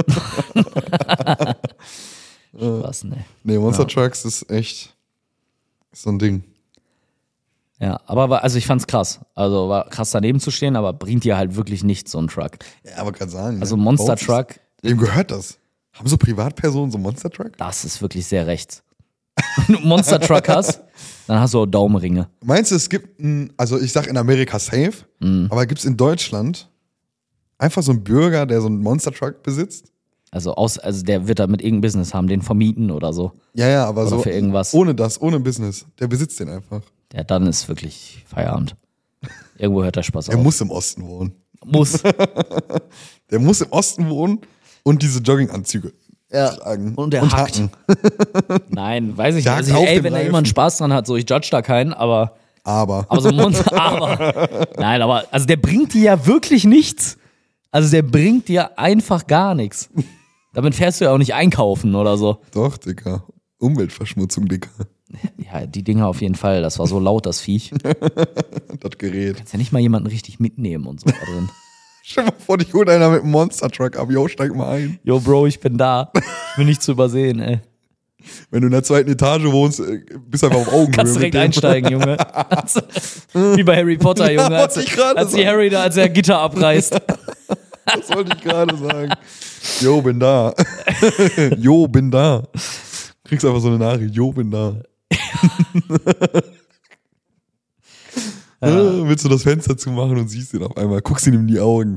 Spaß, ne. Nee, Monster Ja. Trucks ist echt so ein Ding. Ja, aber war, also ich fand's krass. Also war krass daneben zu stehen, aber bringt dir halt wirklich nichts, so ein Truck. Ja, aber gerade sagen. Also ne? Monster Baut es- Truck, Wem gehört das? Haben so Privatpersonen so einen Monster Truck? das ist wirklich sehr rechts. Wenn du einen Monster Truck hast, dann hast du auch Daumenringe. Meinst du, es gibt ein, also ich sag in Amerika safe, Mhm. aber gibt es in Deutschland einfach so einen Bürger, der so einen Monster Truck besitzt? Also, aus, also der wird da mit irgendeinem Business haben, den vermieten oder so. Ja, ja, aber Oder so für irgendwas. ohne das, ohne Business. Der besitzt den einfach. Ja, dann ist wirklich Feierabend. Irgendwo hört der Spaß Er auf. muss im Osten wohnen. Muss. Der muss im Osten wohnen und diese Jogginganzüge Ja. tragen. Und der hackt. hacken. Nein, weiß ich Der nicht. hackt Also, auf ey, dem wenn da Reifen. jemand Spaß dran hat, so, ich judge da keinen, aber, Aber. aber so ein Monster, aber. Nein, aber, also der bringt dir ja wirklich nichts. Also der bringt dir einfach gar nichts. Damit fährst du ja auch nicht einkaufen oder so. Doch, Dicker. Umweltverschmutzung, Dicker. Ja, die Dinger auf jeden Fall. Das war so laut, das Viech. Das Gerät. Kannst ja nicht mal jemanden richtig mitnehmen und so da drin. Stell dir mal vor, dich holt einer mit einem Monster-Truck ab. Yo, steig mal ein. Yo, Bro, ich bin da. Ich bin nicht zu übersehen, ey. Wenn du in der zweiten Etage wohnst, bist du einfach auf Augenhöhe. Kannst direkt einsteigen, Junge. Wie bei Harry Potter, Junge. Ja, als, wollte ich gerade als die sagen. Harry da, als er Gitter abreißt. Das wollte ich gerade sagen. Jo, bin da. Jo, bin da. Kriegst einfach so eine Nachricht. Jo, bin da. Ja. Willst du das Fenster zumachen und siehst ihn auf einmal. Guckst ihn ihm in die Augen.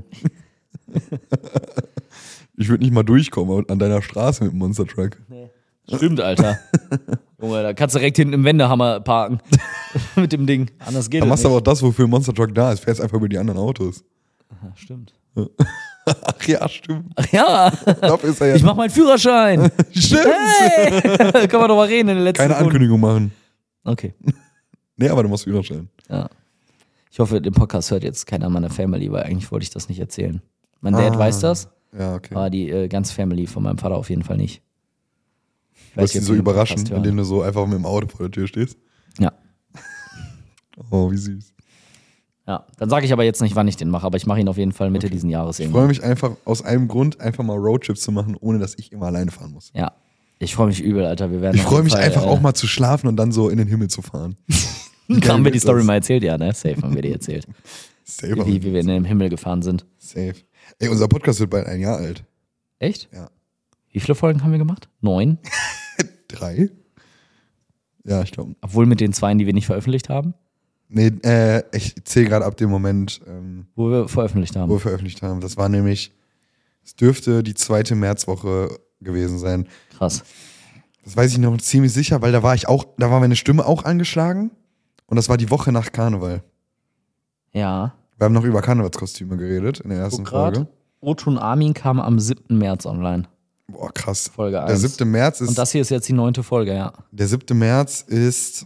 Ich würde nicht mal durchkommen an deiner Straße mit dem Monster Truck. Nee. Stimmt, Alter. Junge, da kannst du direkt hinten im Wendehammer parken. Mit dem Ding. Anders geht Dann es machst du nicht. aber auch das, wofür ein Monster Truck da ist. Fährst einfach über die anderen Autos. Aha, stimmt. Ach ja, stimmt. Ach ja. Dafür ist er ja. Ich mach meinen Führerschein. Stimmt. Hey. Können wir doch mal reden in den letzten Keine Sekunden. Ankündigung machen. Okay. Nee, aber du musst Führerschein. Ja. Ich hoffe, den Podcast hört jetzt keiner meiner Family, weil eigentlich wollte ich das nicht erzählen. Mein Dad Ah. weiß das, Ja, okay. aber die äh, ganze Family von meinem Vater auf jeden Fall nicht. Ich Du wirst nicht, sie ob so die den überraschen, Podcast hören. indem du so einfach mit dem Auto vor der Tür stehst. Ja. Oh, wie süß. Ja. Dann sage ich aber jetzt nicht, wann ich den mache, aber ich mache ihn auf jeden Fall Mitte diesen Jahres Ich irgendwie. freue mich einfach aus einem Grund, einfach mal Roadtrips zu machen, ohne dass ich immer alleine fahren muss. Ja. Ich freue mich übel, Alter. Wir werden Ich auf freue jeden mich Fall, einfach äh, auch mal zu schlafen und dann so in den Himmel zu fahren. Wie geil Haben wir die ist Story das? mal erzählt? Ja, ne? Safe haben wir die erzählt. Safe. Wie, wie wir in den Himmel gefahren sind. Safe. Ey, unser Podcast wird bald ein Jahr alt. Echt? Ja. Wie viele Folgen haben wir gemacht? Neun? Drei? Ja, ich glaube. Obwohl mit den zweien, die wir nicht veröffentlicht haben? Nee, äh, ich zähle gerade ab dem Moment, ähm, Wo wir veröffentlicht haben. wo wir veröffentlicht haben. Das war nämlich, es dürfte die zweite Märzwoche gewesen sein. Krass. Das weiß ich noch ziemlich sicher, weil da war ich auch, da war meine Stimme auch angeschlagen. Und das war die Woche nach Karneval. Ja. Wir haben noch über Karnevalskostüme geredet in der ersten Guck grad. Folge. Otun Armin kam am siebten März online. Boah, krass. Folge Der eins. siebte März ist, Und das hier ist jetzt die neunte Folge, ja. der siebte März ist,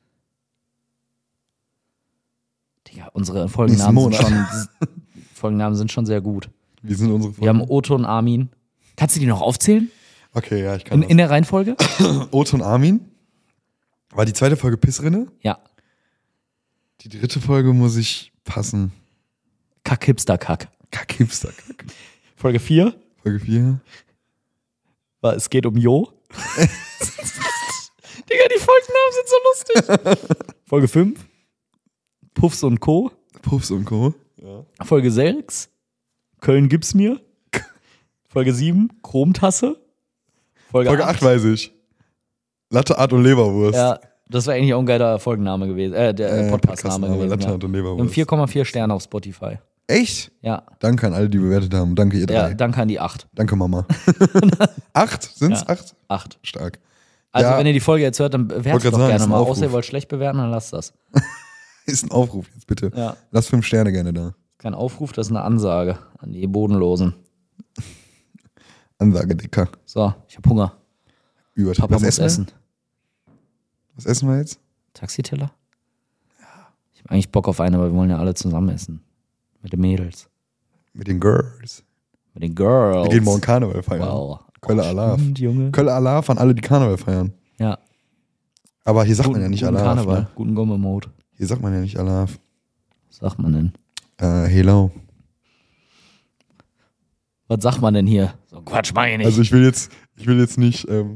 Digga, unsere Folgennamen sind Nächsten schon, Folgennamen sind schon sehr gut. wie sind unsere Folgen? Wir haben Otun Armin. Kannst du die noch aufzählen? Okay, ja, ich kann In, in der Reihenfolge? das. Otto und Armin. War die zweite Folge Pissrinne. Ja. Die dritte Folge muss ich passen. Kack Hipster Kack. Kack, Hipster, Kack. Folge vier Folge vier. war Es geht um Jo. Digga, die Folgennamen sind so lustig. Folge fünf Puffs und Co. Puffs und Co. Folge sechs Köln gibt's mir. Folge sieben Chromtasse. Folge, Folge acht weiß ich. Latte, Art und Leberwurst. Ja, das wäre eigentlich auch ein geiler Folgenname gewesen. Äh, der Äh, Podcastname Podcastname, gewesen. Latte, Ja. Art und Wir haben Leberwurst. vier Komma vier Sterne auf Spotify. Echt? Ja, Danke an alle, die bewertet haben. Danke, ihr drei. ja danke an die acht. Danke, Mama. Acht? Sind's Ja. acht? Acht. Stark. Also, Ja. wenn ihr die Folge jetzt hört, dann Wollte bewertet grad doch sagen, gerne ist ein mal. Aufruf. Außer ihr wollt schlecht bewerten, dann lasst das. Ist ein Aufruf jetzt bitte. Ja. Lass fünf Sterne gerne da. Kein Aufruf, das ist eine Ansage an die Bodenlosen. Ansage, Dicker. So, ich hab Hunger. Übertrieben. Papa Was muss essen wir? essen. Was essen wir jetzt? Taxiteller? Ja. Ich hab eigentlich Bock auf einen, aber wir wollen ja alle zusammen essen. Mit den Mädels. Mit den Girls. Mit den Girls. Wir gehen morgen Karneval feiern. Wow. Kölle Oh, Alaf. stimmt, Junge. Kölle Alaf an alle, die Karneval feiern. Ja. Aber hier sagt Guten, man ja nicht guten Alaf. Karneval. Ne? Guten Gomme-Mode. Hier sagt man ja nicht Alaf. Was sagt man denn? Äh, hello. Was sagt man denn hier? So Quatsch, mach ich nicht. Also ich will jetzt, ich will jetzt nicht, ähm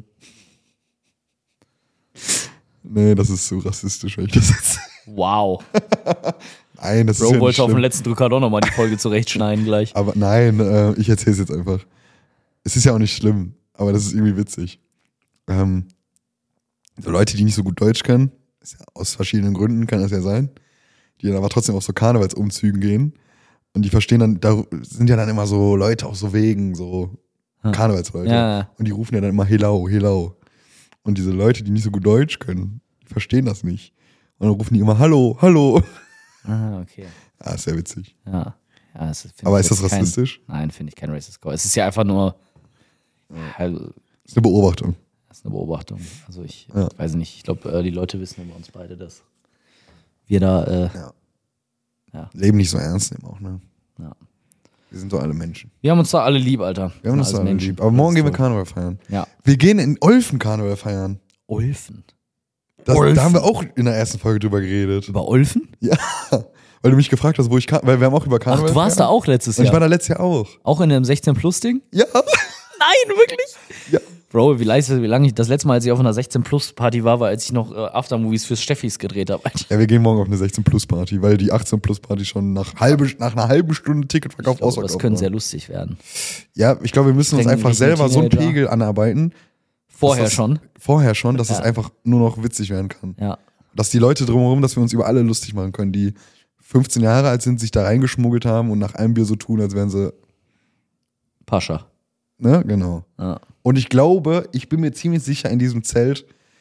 nee, das ist so rassistisch, wenn ich das jetzt. wow. Nein, das Bro ist ja nicht wollte auf den schlimm. letzten Drücker doch nochmal die Folge zurechtschneiden gleich. Aber nein, äh, ich erzähl's jetzt einfach. Es ist ja auch nicht schlimm, aber das ist irgendwie witzig. Ähm, so Leute, die nicht so gut Deutsch können, ist ja aus verschiedenen Gründen kann das ja sein, die dann aber trotzdem auf so Karnevalsumzügen gehen und die verstehen dann, da sind ja dann immer so Leute auf so Wegen, so Hm. Karnevalsleute. Ja. Und die rufen ja dann immer Helau, Helau. Und diese Leute, die nicht so gut Deutsch können, die verstehen das nicht. Und dann rufen die immer Hallo, Hallo. Ah, okay. Ah, ist sehr witzig. Ja. ja das ist, Aber ich ist das jetzt kein- rassistisch? Nein, finde ich kein Racist Call. Es ist ja einfach nur ja, das Das ist eine Beobachtung. ist eine Beobachtung. Also ich Ja. weiß nicht, ich glaube, äh, die Leute wissen über uns beide, dass wir da äh, Leben nicht so ernst nehmen auch, ne? ja. Wir sind doch alle Menschen. Wir haben uns da alle lieb, Alter. Wir haben uns Alles doch alle Menschen. lieb. Aber morgen gehen wir Alles toll. Karneval feiern. Ja. Wir gehen in Olfen Karneval feiern. Olfen. Das, Olfen? da haben wir auch in der ersten Folge drüber geredet. Über Olfen? Ja. Weil du mich gefragt hast, wo ich, weil wir haben auch über Ach, Karneval du warst da gefeiert. auch letztes Und ich war Jahr. da letztes Jahr auch. Auch in einem sechzehn-Plus-Ding? Ja. Nein, wirklich? Ja. Bro, wie, leise, wie lange ich das letzte Mal, als ich auf einer sechzehn-Plus-Party war, war, als ich noch äh, Aftermovies fürs Steffis gedreht habe. Ja, wir gehen morgen auf eine sechzehn-Plus-Party, weil die achtzehn-Plus-Party schon nach, halbe, nach einer halben Stunde Ticketverkauf Ich glaube, ausverkauft das könnte war. sehr lustig werden. Ja, ich glaube, wir müssen uns Drängen einfach dich selber so einen Teenager. Pegel anarbeiten. Vorher dass das, schon. Vorher schon, dass es Ja. einfach nur noch witzig werden kann. Ja. Dass die Leute drumherum, dass wir uns über alle lustig machen können, die fünfzehn Jahre alt sind, sich da reingeschmuggelt haben und nach einem Bier so tun, als wären sie, Pascha. ne, genau. Ja. Und ich glaube, ich bin mir ziemlich sicher, in diesem Zelt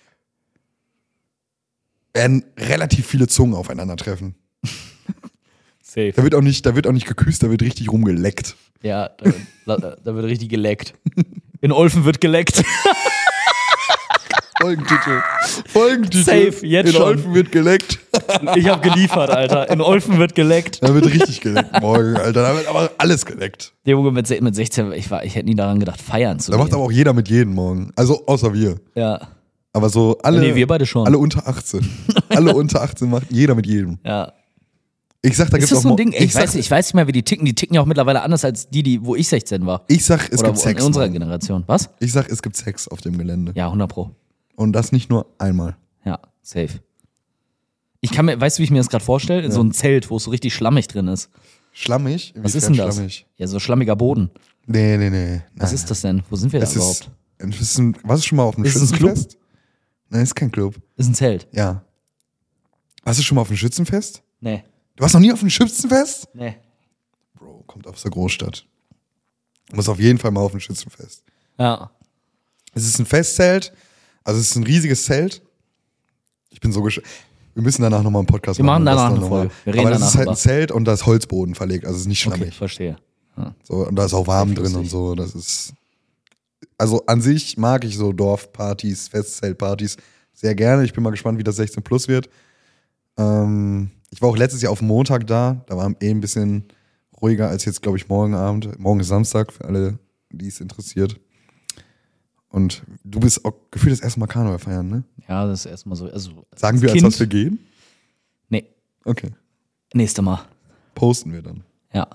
werden relativ viele Zungen aufeinandertreffen. Safe. Da wird auch nicht, da wird auch nicht geküsst, da wird richtig rumgeleckt. Ja, da, da, da wird richtig geleckt. In Olfen wird geleckt. Folgentitel. Folgentitel. Safe, jetzt In schon. Olfen wird geleckt. Ich habe geliefert, Alter. In Olfen wird geleckt. Da wird richtig geleckt morgen, Alter. Da wird aber alles geleckt. Der Junge mit, se- mit sechzehn, ich, war, ich hätte nie daran gedacht, feiern zu Da macht gehen. aber auch jeder mit jedem morgen. Also außer wir. Ja, Aber so alle. Nee, wir beide schon. Alle unter achtzehn. Alle unter achtzehn macht jeder mit jedem. ja. Ich sag, da Ist gibt's das auch so ein mo- Ding? Ey, Ich Ich sag, weiß, ich weiß nicht mehr, wie die ticken. Die ticken ja auch mittlerweile anders als die, die wo ich sechzehn war. ich sag, es Oder gibt wo- Sex. in unserer morgen. Generation. Was? Ich sag, es gibt Sex auf dem Gelände. Ja, hundert Pro. Und das nicht nur einmal. Ja, safe. Ich kann mir, weißt du, wie ich mir das gerade vorstelle? In so ein Zelt, wo es so richtig schlammig drin ist. Schlammig? Was ist denn Inwiefern das? Schlammig? Ja, so schlammiger Boden. Nee, nee, nee. Was Nein. ist das denn? Wo sind wir da Es überhaupt? ist, es ist ein, was ist schon mal auf einem Ist es ein Club? Schützenfest? Nein, ist kein Club. Ist ein Zelt. Ja. Warst du schon mal auf einem Schützenfest? Nee. Du warst noch nie auf einem Schützenfest? Nee. Bro, kommt aus der Großstadt. Du musst auf jeden Fall mal auf ein Schützenfest. Ja. Es ist ein Festzelt, also es ist ein riesiges Zelt. Ich bin so gespannt. Wir müssen danach nochmal einen Podcast Wir machen machen. und das danach dann eine noch mal- Folge. Wir reden Aber das danach ist halt über- ein Zelt und da ist Holzboden verlegt, also es ist nicht Okay, schlammig. verstehe. So, und da ist auch warm Sehr drin und lustig. so. Das ist. Also an sich mag ich so Dorfpartys, Festzeltpartys sehr gerne. Ich bin mal gespannt, wie das sechzehn plus wird. Ähm, ich war auch letztes Jahr auf Montag da. Da war eh ein bisschen ruhiger als jetzt, glaube ich, morgen Abend. Morgen ist Samstag, für alle, die es interessiert. Und du bist auch gefühlt das erste Mal Karneval feiern, ne? Ja, das ist erstmal so. Also, Sagen wir, als Kind? was wir gehen? Nee, Okay. nächste Mal. Posten wir dann. Ja.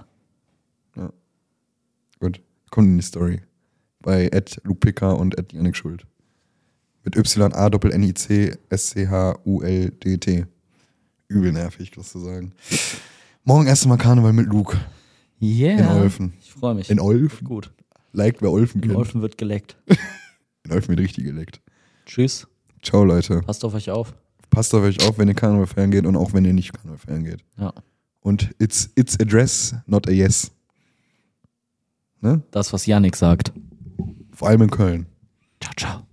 Gut. Kommt in die Story. Bei Ed Lupika und Ed Janik Schuld. Mit Y A N I C S C H U L D T. Übel nervig, das zu sagen. Morgen erst mal Karneval mit Luke. Yeah. In Olfen. Ich freue mich. In Olfen? Gut. Liked, wer Olfen In kennt. Olfen wird geleckt. In Olfen wird richtig geleckt. Tschüss. Ciao, Leute. Passt auf euch auf. Passt auf euch auf, wenn ihr Karneval feiern geht und auch wenn ihr nicht Karneval feiern geht. Ja. Und it's, it's a dress, not a yes. Ne? Das, was Yannick sagt. Vor allem in Köln. Ciao, ciao.